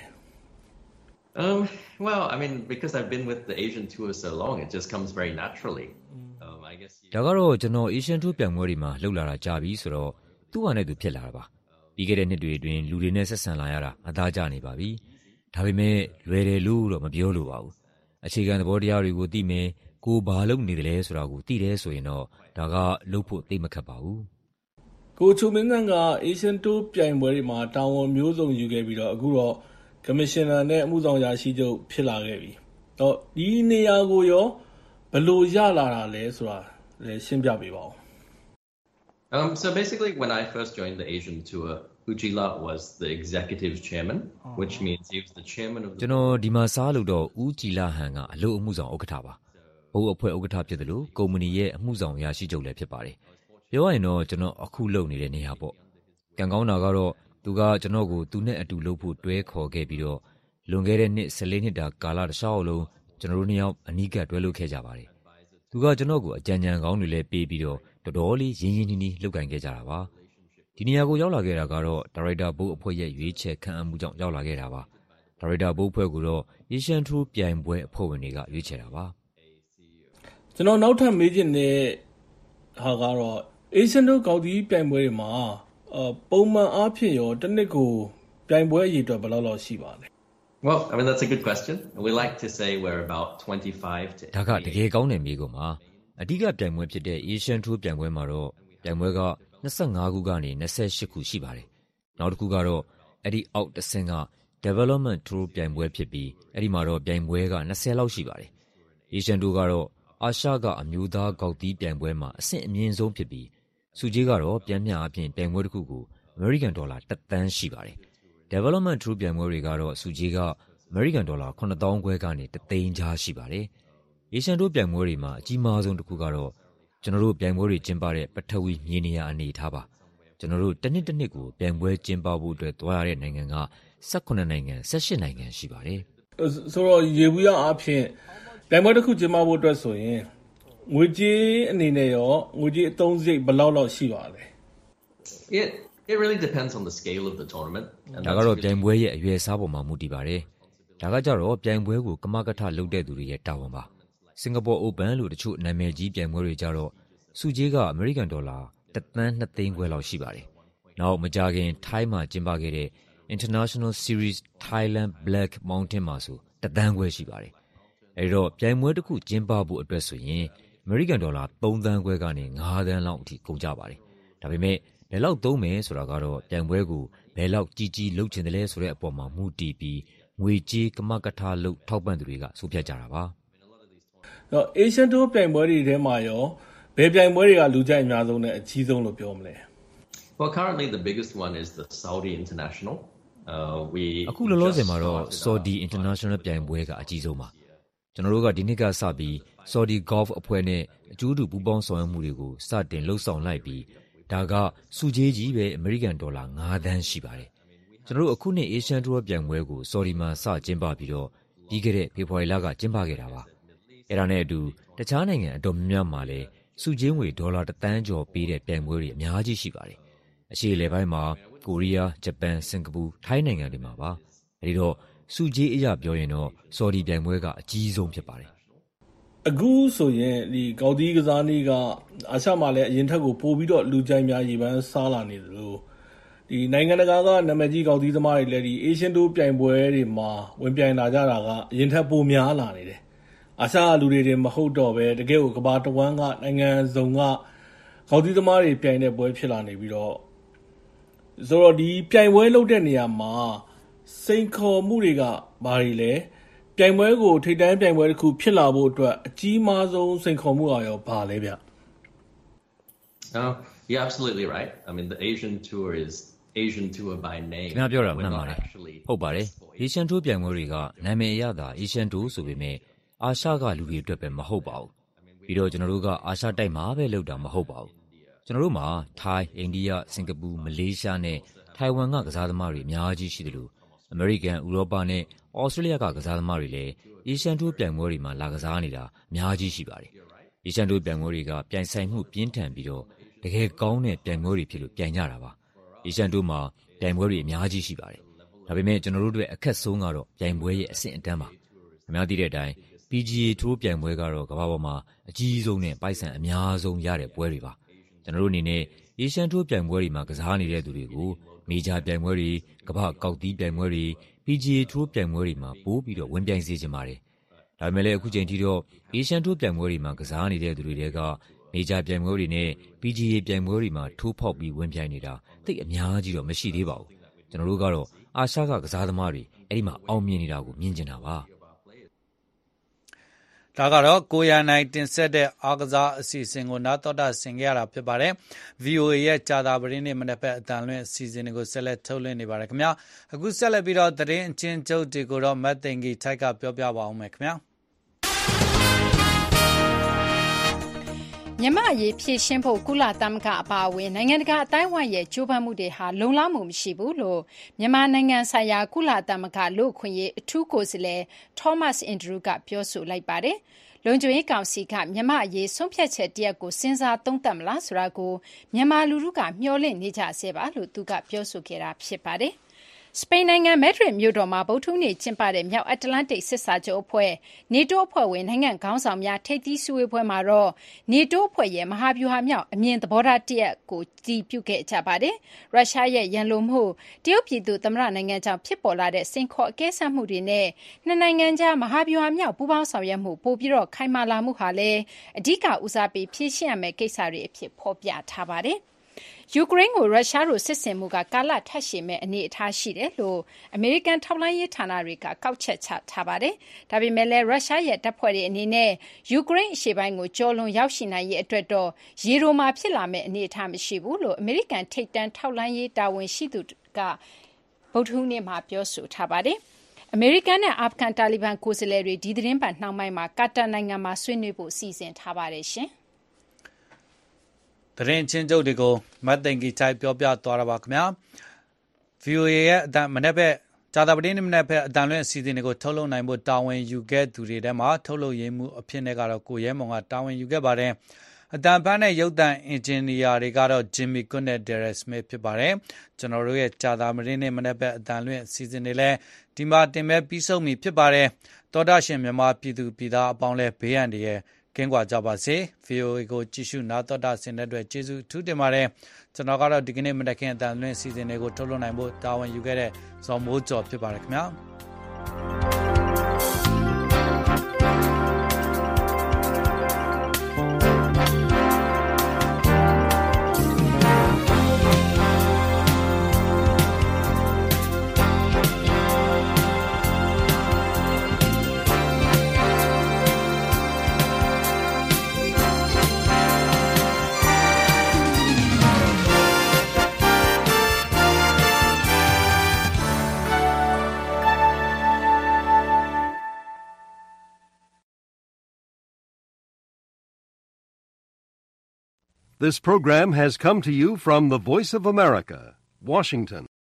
Um, well, I mean, because I've been with the Asian Tour so long, it just comes very naturally. Um, I guess. ဒါကတော့ကျွန်တော် Asian Tour ပြိုင်ပွဲတွေမှာလှုပ်လာတာကြာပြီဆိုတော့သူ့ဟာနဲ့သူဖြစ်လာတာပါပြီးခဲ့တဲ့နှစ်တွေအတွင်းလူတွေနဲ့ဆက်ဆံလာရတာအသားကျနေပါပြီဒါပေမဲ့လွယ်တယ်လို့တော့မပြောလို့ပါဘူးအခြေခံသဘောတရားတွေကိုသိမယ်ကိုဘာလုပ်နေတယ်လဲဆိုတာကိုသိတယ်ဆိုရင်တော့ဒါကလုပ်ဖို့သိမခက်ပါဘူးကိုချုံမင်းက Asian Tour ပြိုင်ပွဲတွေမှာတာဝန်မျိုးစုံယူခဲ့ပြီးတော့အခုတော့Commissioner နဲ့အမှုဆောင်အရာရှိချုပ်ဖြစ်လာခဲ့ပြီ။တော့ဒီနေရာကိုရောဘယ်လိုရလာတာလဲဆိုတာလည်းရှင်းပြပေးပါဦး။ Um, so basically, when I first joined the Asian Tour, Ujila was the executive chairman, which means he was the chairman of the. ကျွန်တော်ဒီမှာစားလို့တော့ဦးကြည်လာဟန်ကအလုပ်အမှုဆောင်ဥက္ကဋ္ဌပါ။ဘုတ်အဖွဲ့ဥက္ကဋ္ဌဖြစ်တယ်လို့ကုမ္ပဏီရဲ့အမှုဆောင်အရာရှိချုပ်လည်းဖြစ်ပါတယ်။ပြောရရင်တော့ကျွန်တော်အခုလုပ်နေတဲ့နေရာပေါ့။ကံကောင်းတာကတော့သူကကျွန်တော်ကိုသူနဲ့အတူလုပ်ဖို့တွဲခေါ်ခဲ့ပြီးတော့လွန်ခဲ့တဲ့နှစ်fourteenနှစ်တာကာလတစ်လျှောက်လုံးကျွန်တော်တို့နှစ်ယောက်အနီးကပ်တွဲလုပ်ခဲ့ကြပါတယ်။သူကကျွန်တော်ကိုအကြံဉာဏ်ကောင်းတွေလည်းပေးပြီးတော့တော်တော်လေးရင်းရင်းနှီးနှီးလုပ်ကိုင်ခဲ့ကြတာပါ။ဒီနေရာကိုရောက်လာခဲ့တာကတော့ဒါရိုက်တာဘိုးအဖွဲ့ရဲ့ရွေးချယ်ခံအပ်မှုကြောင့်ရောက်လာခဲ့တာပါ။ဒါရိုက်တာဘိုးအဖွဲ့ကိုတော့ Asian Tour ပြိုင်ပွဲအဖွဲ့ဝင်တွေကရွေးချယ်တာပါ။ကျွန်တော်နောက်ထပ်မေးချင်တဲ့ဟာကတော့ Asian Tour ကောက်တီးပြိုင်ပွဲတွေမှာUh, ပုံမှန်အားဖြင့်ရောတစ်နှစ်ကိုပြိုင်ပွဲအရေအတွက်ဘယ်လောက်လောက်ရှိပါလဲ Well, I mean that's a good question. We like to say we're about twenty-five to ဒါကတကယ်ကောင်းတဲ့မေးခွန်းပါအဓိကပြိုင်ပွဲဖြစ်တဲ့ Asian Tour ပြိုင်ပွဲမှာတော့ပြိုင်ပွဲကtwenty-fiveခုကနေtwenty-eightခုရှိပါတယ်နောက်တစ်ခုကတော့အဲ့ဒီအောက်တစ်ဆင့်က Development Tour ပြိုင်ပွဲဖြစ်ပြီးအဲ့ဒီမှာတော့ပြိုင်ပွဲကtwentyလောက်ရှိပါတယ် Asian Tour ကတော့အာရှကအမျိုးသားကောက်တီးပြိုင်ပွဲမှာအဆင့်အမြင့်ဆုံးဖြစ်ပြီးစုကြီးကတော့ပြန်မျှအပြင်ပြိုင်ပွဲတစ်ခုကို American Dollar oneသန်းရှိပါတယ် Development Tour ပြိုင်ပွဲတွေကတော့စုကြီးက American Dollar nine thousandခွဲကနေoneသိန်းကြားရှိပါတယ် Asian Tour ပြိုင်ပွဲတွေမှာအကြီးမားဆုံးတစ်ခုကတော့ကျွန်တော်တို့ပြိုင်ပွဲတွေကျင်းပတဲ့ပထဝီမြေနေရာအနေထားပါကျွန်တော်တို့တစ်နှစ်တစ်နှစ်ကိုပြိုင်ပွဲကျင်းပဖို့အတွက်တွားရတဲ့နိုင်ငံကseventeenနိုင်ငံeighteenနိုင်ငံရှိပါတယ်ဆိုတော့ရေဘူးရအားဖြင့်ပြိုင်ပွဲတစ်ခုကျင်းပဖို့အတွက်ဆိုရင်ငွေကြေးအနေနဲ့ရောငွေကြေးအသုံးစရိတ်ဘယ်လောက်လောက်ရှိပါလဲ It it really depends on the scale of the tournament. ဒါကတော့ပြိုင်ပွဲရဲ့အရွယ်အစားပေါ်မှာမူတည်ပါတယ်ဒါကကြတော့ပြိုင်ပွဲကိုကမကထလုပ်တဲ့သူတွေရဲ့တာဝန်ပါ Singapore Open လို့တချို့နာမည်ကြီးပြိုင်ပွဲတွေကြတော့စုကြီးက American Dollar oneသန်းtwoသိန်းခွဲလောက်ရှိပါတယ်နောက်မကြာခင်ထိုင်းမှာကျင်းပခဲ့တဲ့ International Series Thailand Black Mountain မှာဆိုoneသန်းခွဲရှိပါတယ်အဲဒီတော့ပြိုင်ပွဲတစ်ခုကျင်းပဖို့အတွက်ဆိုရင်American Dollar threeသန်းခွဲကနေfiveသန်းလောက်အထိကုန်ကြပါတယ်ဒါပေမဲ့ဘယ်လောက်သုံးမယ်ဆိုတာကတော့ပြိုင်ပွဲကိုဘယ်လောက်ကြီးကြီးလုပ်ချင်တယ်လဲဆိုတဲ့အပေါ်မှာမူတည်ပြီးငွေကြေးကမကထလုပ်ထောက်ပံ့သူတွေကဆိုဖြတ်ကြတာပါတော့ Asian Tour ပြိုင်ပွဲတွေထဲမှာရောဘယ်ပြိုင်ပွဲတွေကလူကြိုက်အများဆုံးနဲ့အကြီးဆုံးလို့ပြောမလဲ Well, currently the biggest one is the Saudi International. Uh, we အခုလောလောဆယ်မှာတော့ Saudi International ပြိုင်ပွဲကအကြီးဆုံးပါကျွန်တော်တို့ကဒီနှစ်ကစပြီး Saudi Golf အဖွဲ့နဲ့အကျိုးတူပူးပေါင်းဆောင်ရွက်မှုတွေကိုစတင်လှုပ်ဆောင်လိုက်ပြီးဒါကစုကြီးကြီးပဲအမေရိကန်ဒေါ်လာfiveသန်းရှိပါတယ်ကျွန်တော်တို့အခုနှစ် Asian Tour ပြိုင်ပွဲကို Saudi မှာစကျင်းပပြီးတော့ပြီးခဲ့တဲ့ဖေဖော်ဝါရီလကကျင်းပခဲ့တာပါအဲ့ဒါနဲ့အတူတခြားနိုင်ငံအတော်များများမှာလည်းစုကြီးငွေဒေါ်လာoneသန်းကျော်ပေးတဲ့ပြိုင်ပွဲတွေအများကြီးရှိပါတယ်အရှေ့အလယ်ပိုင်းမှာကိုရီးယားဂျပန်စင်ကာပူထိုင်းနိုင်ငံတွေမှာပါအဲဒီတော့စုကြီးအရာပြောရင်တော့ Saudi ပြိုင်ပွဲကအကြီးဆုံးဖြစ်ပါတယ်အခုဆိုရင်ဒီကောက်တီးကစားနည်းကအာရှမှာလည်းအရင်ထက်ကိုပိုပြီးတော့လူကြိုက်များရေပန်းစားလာနေသလိုဒီနိုင်ငံတကာကနာမည်ကြီးကောက်တီးသမားတွေလည်းဒီ Asian Tour ပြိုင်ပွဲတွေမှာဝင်ပြိုင်လာကြတာကအရင်ထက်ပိုများလာနေတယ်အာရှလူတွေတွေမဟုတ်တော့ပဲတကယ်ကိုကမ္ဘာတစ်ဝန်းကနိုင်ငံစုံကကောက်တီးသမားတွေပြိုင်တဲ့ပွဲဖြစ်လာနေပြီးတော့ဆိုတော့ဒီပြိုင်ပွဲလုပ်တဲ့နေရာမှာစိန်ခေါ်မှုတွေကဘာတွေလဲပြိုင်ပွဲကိုထိပ်တန်းပြိုင်ပွဲတစ်ခုဖြစ်လာဖို့အတွက်အကြီးမားဆုံးစိန်ခေါ်မှုအရောဘာလဲဗျ Uh, you're absolutely right. I mean, the Asian Tour is Asian Tour by name. ခင်ဗျားပြောတာမှန်ပါတယ်ဟုတ်ပါတယ် Asian Tour ပြိုင်ပွဲတွေကနာမည်အရသာ Asian Tour ဆိုပေမဲ့အာရှကလူတွေအတွက်ပဲမဟုတ်ပါဘူးပြီးတော့ကျွန်တော်တို့ကအာရှတိုက်မှာပဲလုပ်တာမဟုတ်ပါဘူးကျွန်တော်တို့မှာထိုင်းအိန္ဒိယစင်ကာပူမလေးရှားနဲ့ထိုင်ဝမ်ကကစားသမားတွေအများကြီးရှိတယ်လို့အမေရိကန်ဥရောပနဲ့ဩစတြေးလျကကစားသမားတွေလည်း Asian Tour ပြိုင်ပွဲတွေမှာလာကစားနေတာအများကြီးရှိပါတယ် Asian Tour ပြိုင်ပွဲတွေကပြိုင်ဆိုင်မှုပြင်းထန်ပြီးတော့တကယ်ကောင်းတဲ့ပြိုင်ပွဲတွေဖြစ်လို့ပြိုင်ကြတာပါ Asian Tour မှာပြိုင်ပွဲတွေအများကြီးရှိပါတယ်ဒါပေမဲ့ကျွန်တော်တို့အတွက်အခက်ဆုံးကတော့ပြိုင်ပွဲရဲ့အဆင့်အတန်းပါအများသိတဲ့အတိုင်း P G A Tour ပြိုင်ပွဲကတော့ကမ္ဘာပေါ်မှာအကြီးဆုံးနဲ့ပိုက်ဆံအများဆုံးရတဲ့ပွဲတွေပါကျွန်တော်တို့အနေနဲ့ Asian Tour ပြိုင်ပွဲတွေမှာကစားနေတဲ့သူတွေကိုမေဂျာပြိုင်ပွဲတွေကမ္ဘာကောက်တီးပြိုင်ပွဲတွေ P G A Tour ပြိုင်ပွဲတွေမှာပို့ပြီးတော့ဝင်ပြိုင်စေချင်ပါတယ်ဒါပေမဲ့လည်းအခုချိန်ထိတော့ Asian Tour ပြိုင်ပွဲတွေမှာကစားနေတဲ့သူတွေတွေကမေဂျာပြိုင်ပွဲတွေနဲ့ P G A ပြိုင်ပွဲတွေမှာထိုးဖောက်ပြီးဝင်ပြိုင်နေတာသိအများကြီးတော့မရှိသေးပါဘူးကျွန်တော်တို့ကတော့အာရှကကစားသမားတွေအဲ့ဒီမှာအောင်မြင်နေတာကိုမြင်ကျင်တာပါဒါကတော့ကိုရနိုင်တင်ဆက်တဲ့အားကစားအစီအစဉ်ကိုနားတော်တာဆင်ကြရတာဖြစ်ပါတယ် V O A ရဲ့ကြာတာပရင်းနဲ့မနေ့ဖက်အတန်လွင့်အစီအစဉ်တွေကိုဆက်လက်ထုတ်လွှင့်နေပါတယ်ခင်ဗျာအခုဆက်လက်ပြီးတော့သတင်းအချင်းချုပ်တွေကိုတော့မတ်သိန်ကြီးထိုက်ကပြောပြပါအောင်မယ်ခင်ဗျာမြန်မာအရေးဖြည့်ရှင်းဖို့ကုလသမဂ္ဂအပါအဝင်နိုင်ငံတကာအတိုင်းအဝိုင်းရဲ့ကြိုးပမ်းမှုတွေဟာလုံလောက်မှုမရှိဘူးလို့မြန်မာနိုင်ငံဆိုင်ရာကုလသမဂ္ဂလူ့အခွင့်အရေးအထူးကိုယ်စားလှယ် Thomas Andrew ကပြောဆိုလိုက်ပါတယ်။လုံခြုံရေးကောင်စီကမြန်မာအရေးဆုံးဖြတ်ချက်တရက်ကိုစဉ်းစားသုံးသပ်မလားဆိုတာကိုမြန်မာလူထုကမျှော်လင့်နေကြဆဲပါလို့သူကပြောဆိုခဲ့တာဖြစ်ပါတယ်။စပိန်နိုင်ငံမက်ဒရစ်မြို့တော်မှာဗုဒ္ဓဟူးနေ့ကျင်းပတဲ့မြောက်အတ္တလန္တိတ်စစ်စာချုပ်အဖွဲ့ NATO အဖွဲ့ဝင်နိုင်ငံခေါင်းဆောင်များထိပ်သီးစည်းဝေးပွဲမှာတော့ NATO အဖွဲ့ရဲ့မဟာဗျူဟာမြောက်အမြင်သဘောထားတရပ်ကိုတည်ပြုခဲ့ကြပါတယ်။ရုရှားရဲ့ရန်လိုမှုတရုတ်ပြည်သူသမ္မတနိုင်ငံကြောင့်ဖြစ်ပေါ်လာတဲ့စိန်ခေါ်အကဲဆတ်မှုတွေနဲ့နှစ်နိုင်ငံကြားမဟာဗျူဟာမြောက်ပူးပေါင်းဆောင်ရွက်မှုပိုပြီးတော့ခိုင်မာလာမှုဟာလည်းအဓိကဦးစားပေးဖြည့်ရှင်းရမယ့်ကိစ္စတွေအဖြစ်ဖော်ပြထားပါတယ်။ယူကရိန်းကိုရုရှားတို့စစ်ဆင်မှုကကာလထပ်ရှည်မဲ့အနေအထားရှိတယ်လို့အမေရိကန်ထောက်လှမ်းရေးဌာနတွေကကောက်ချက်ချထားပါတယ်။ဒါပေမဲ့လည်းရုရှားရဲ့တပ်ဖွဲ့တွေအနေနဲ့ယူကရိန်းအရှေ့ပိုင်းကိုကျော်လွန်ရောက်ရှိနိုင်ရေးအတွက်တော့ရေရိုမှာဖြစ်လာမဲ့အနေအထားမရှိဘူးလို့အမေရိကန်ထိပ်တန်းထောက်လှမ်းရေးတာဝန်ရှိသူကဗုဒ္ဓဟူးနေ့မှာပြောဆိုထားပါတယ်။အမေရိကန်နဲ့အာဖဂန်တာလီဘန်ကိုယ်စားလှယ်တွေဒီသတင်းပတ်နှောင်းပိုင်းမှာကာတာနိုင်ငံမှာဆွေးနွေးဖို့စီစဉ်ထားပါတယ်ရှင်။သတင်းချင်းချုပ်တွေကိုမတ်သိန်ကြီးထိုက်ပြောပြသွားတာပါခင်ဗျာ V O A ရဲ့အတန်မနေ့ပဲဂျာတာပတင်းမနေ့ပဲအတန်လွင့်အစီအစဉ်တွေကိုထုတ်လုပ်နိုင်ဖို့တာဝန်ယူခဲ့သူတွေထဲမှာထုတ်လုပ်ရေးမှုအဖြစ်နဲ့ကတော့ကိုရဲမောင်ကတာဝန်ယူခဲ့ပါတယ်အတန်ဖန်းနဲ့ရုပ်သံအင်ဂျင်နီယာတွေကတော့ Jimmy Cook နဲ့ Derek Smith ဖြစ်ပါတယ်ကျွန်တော်တို့ရဲ့ဂျာတာပတင်းနဲ့မနေ့ပဲအတန်လွင့်အစီအစဉ်တွေလည်းဒီမှာတင်မဲ့ပြီးဆုံးပြီဖြစ်ပါတယ်တော်တာရှင်မြန်မာပြည်သူပြည်သားအပေါင်းလဲဘေးရန်တွေရဲ့ကင်းကွာကြပါစေ V O A ကိုကြည့်ရှုနားတော်တာဆင်တဲ့အတွက်ကျေးဇူးထူးတင်ပါတယ်ကျွန်တော်ကတော့ဒီကနေ့မနက်ခင်းအတန်လွင့်အစီအစဉ်တွေကိုထုတ်လွှင့်နိုင်ဖို့တာဝန်ယူခဲ့တဲ့ဇော်မိုးကျော်ဖြစ်ပါတယ်ခင်ဗျာ This program has come to you from the Voice of America, Washington.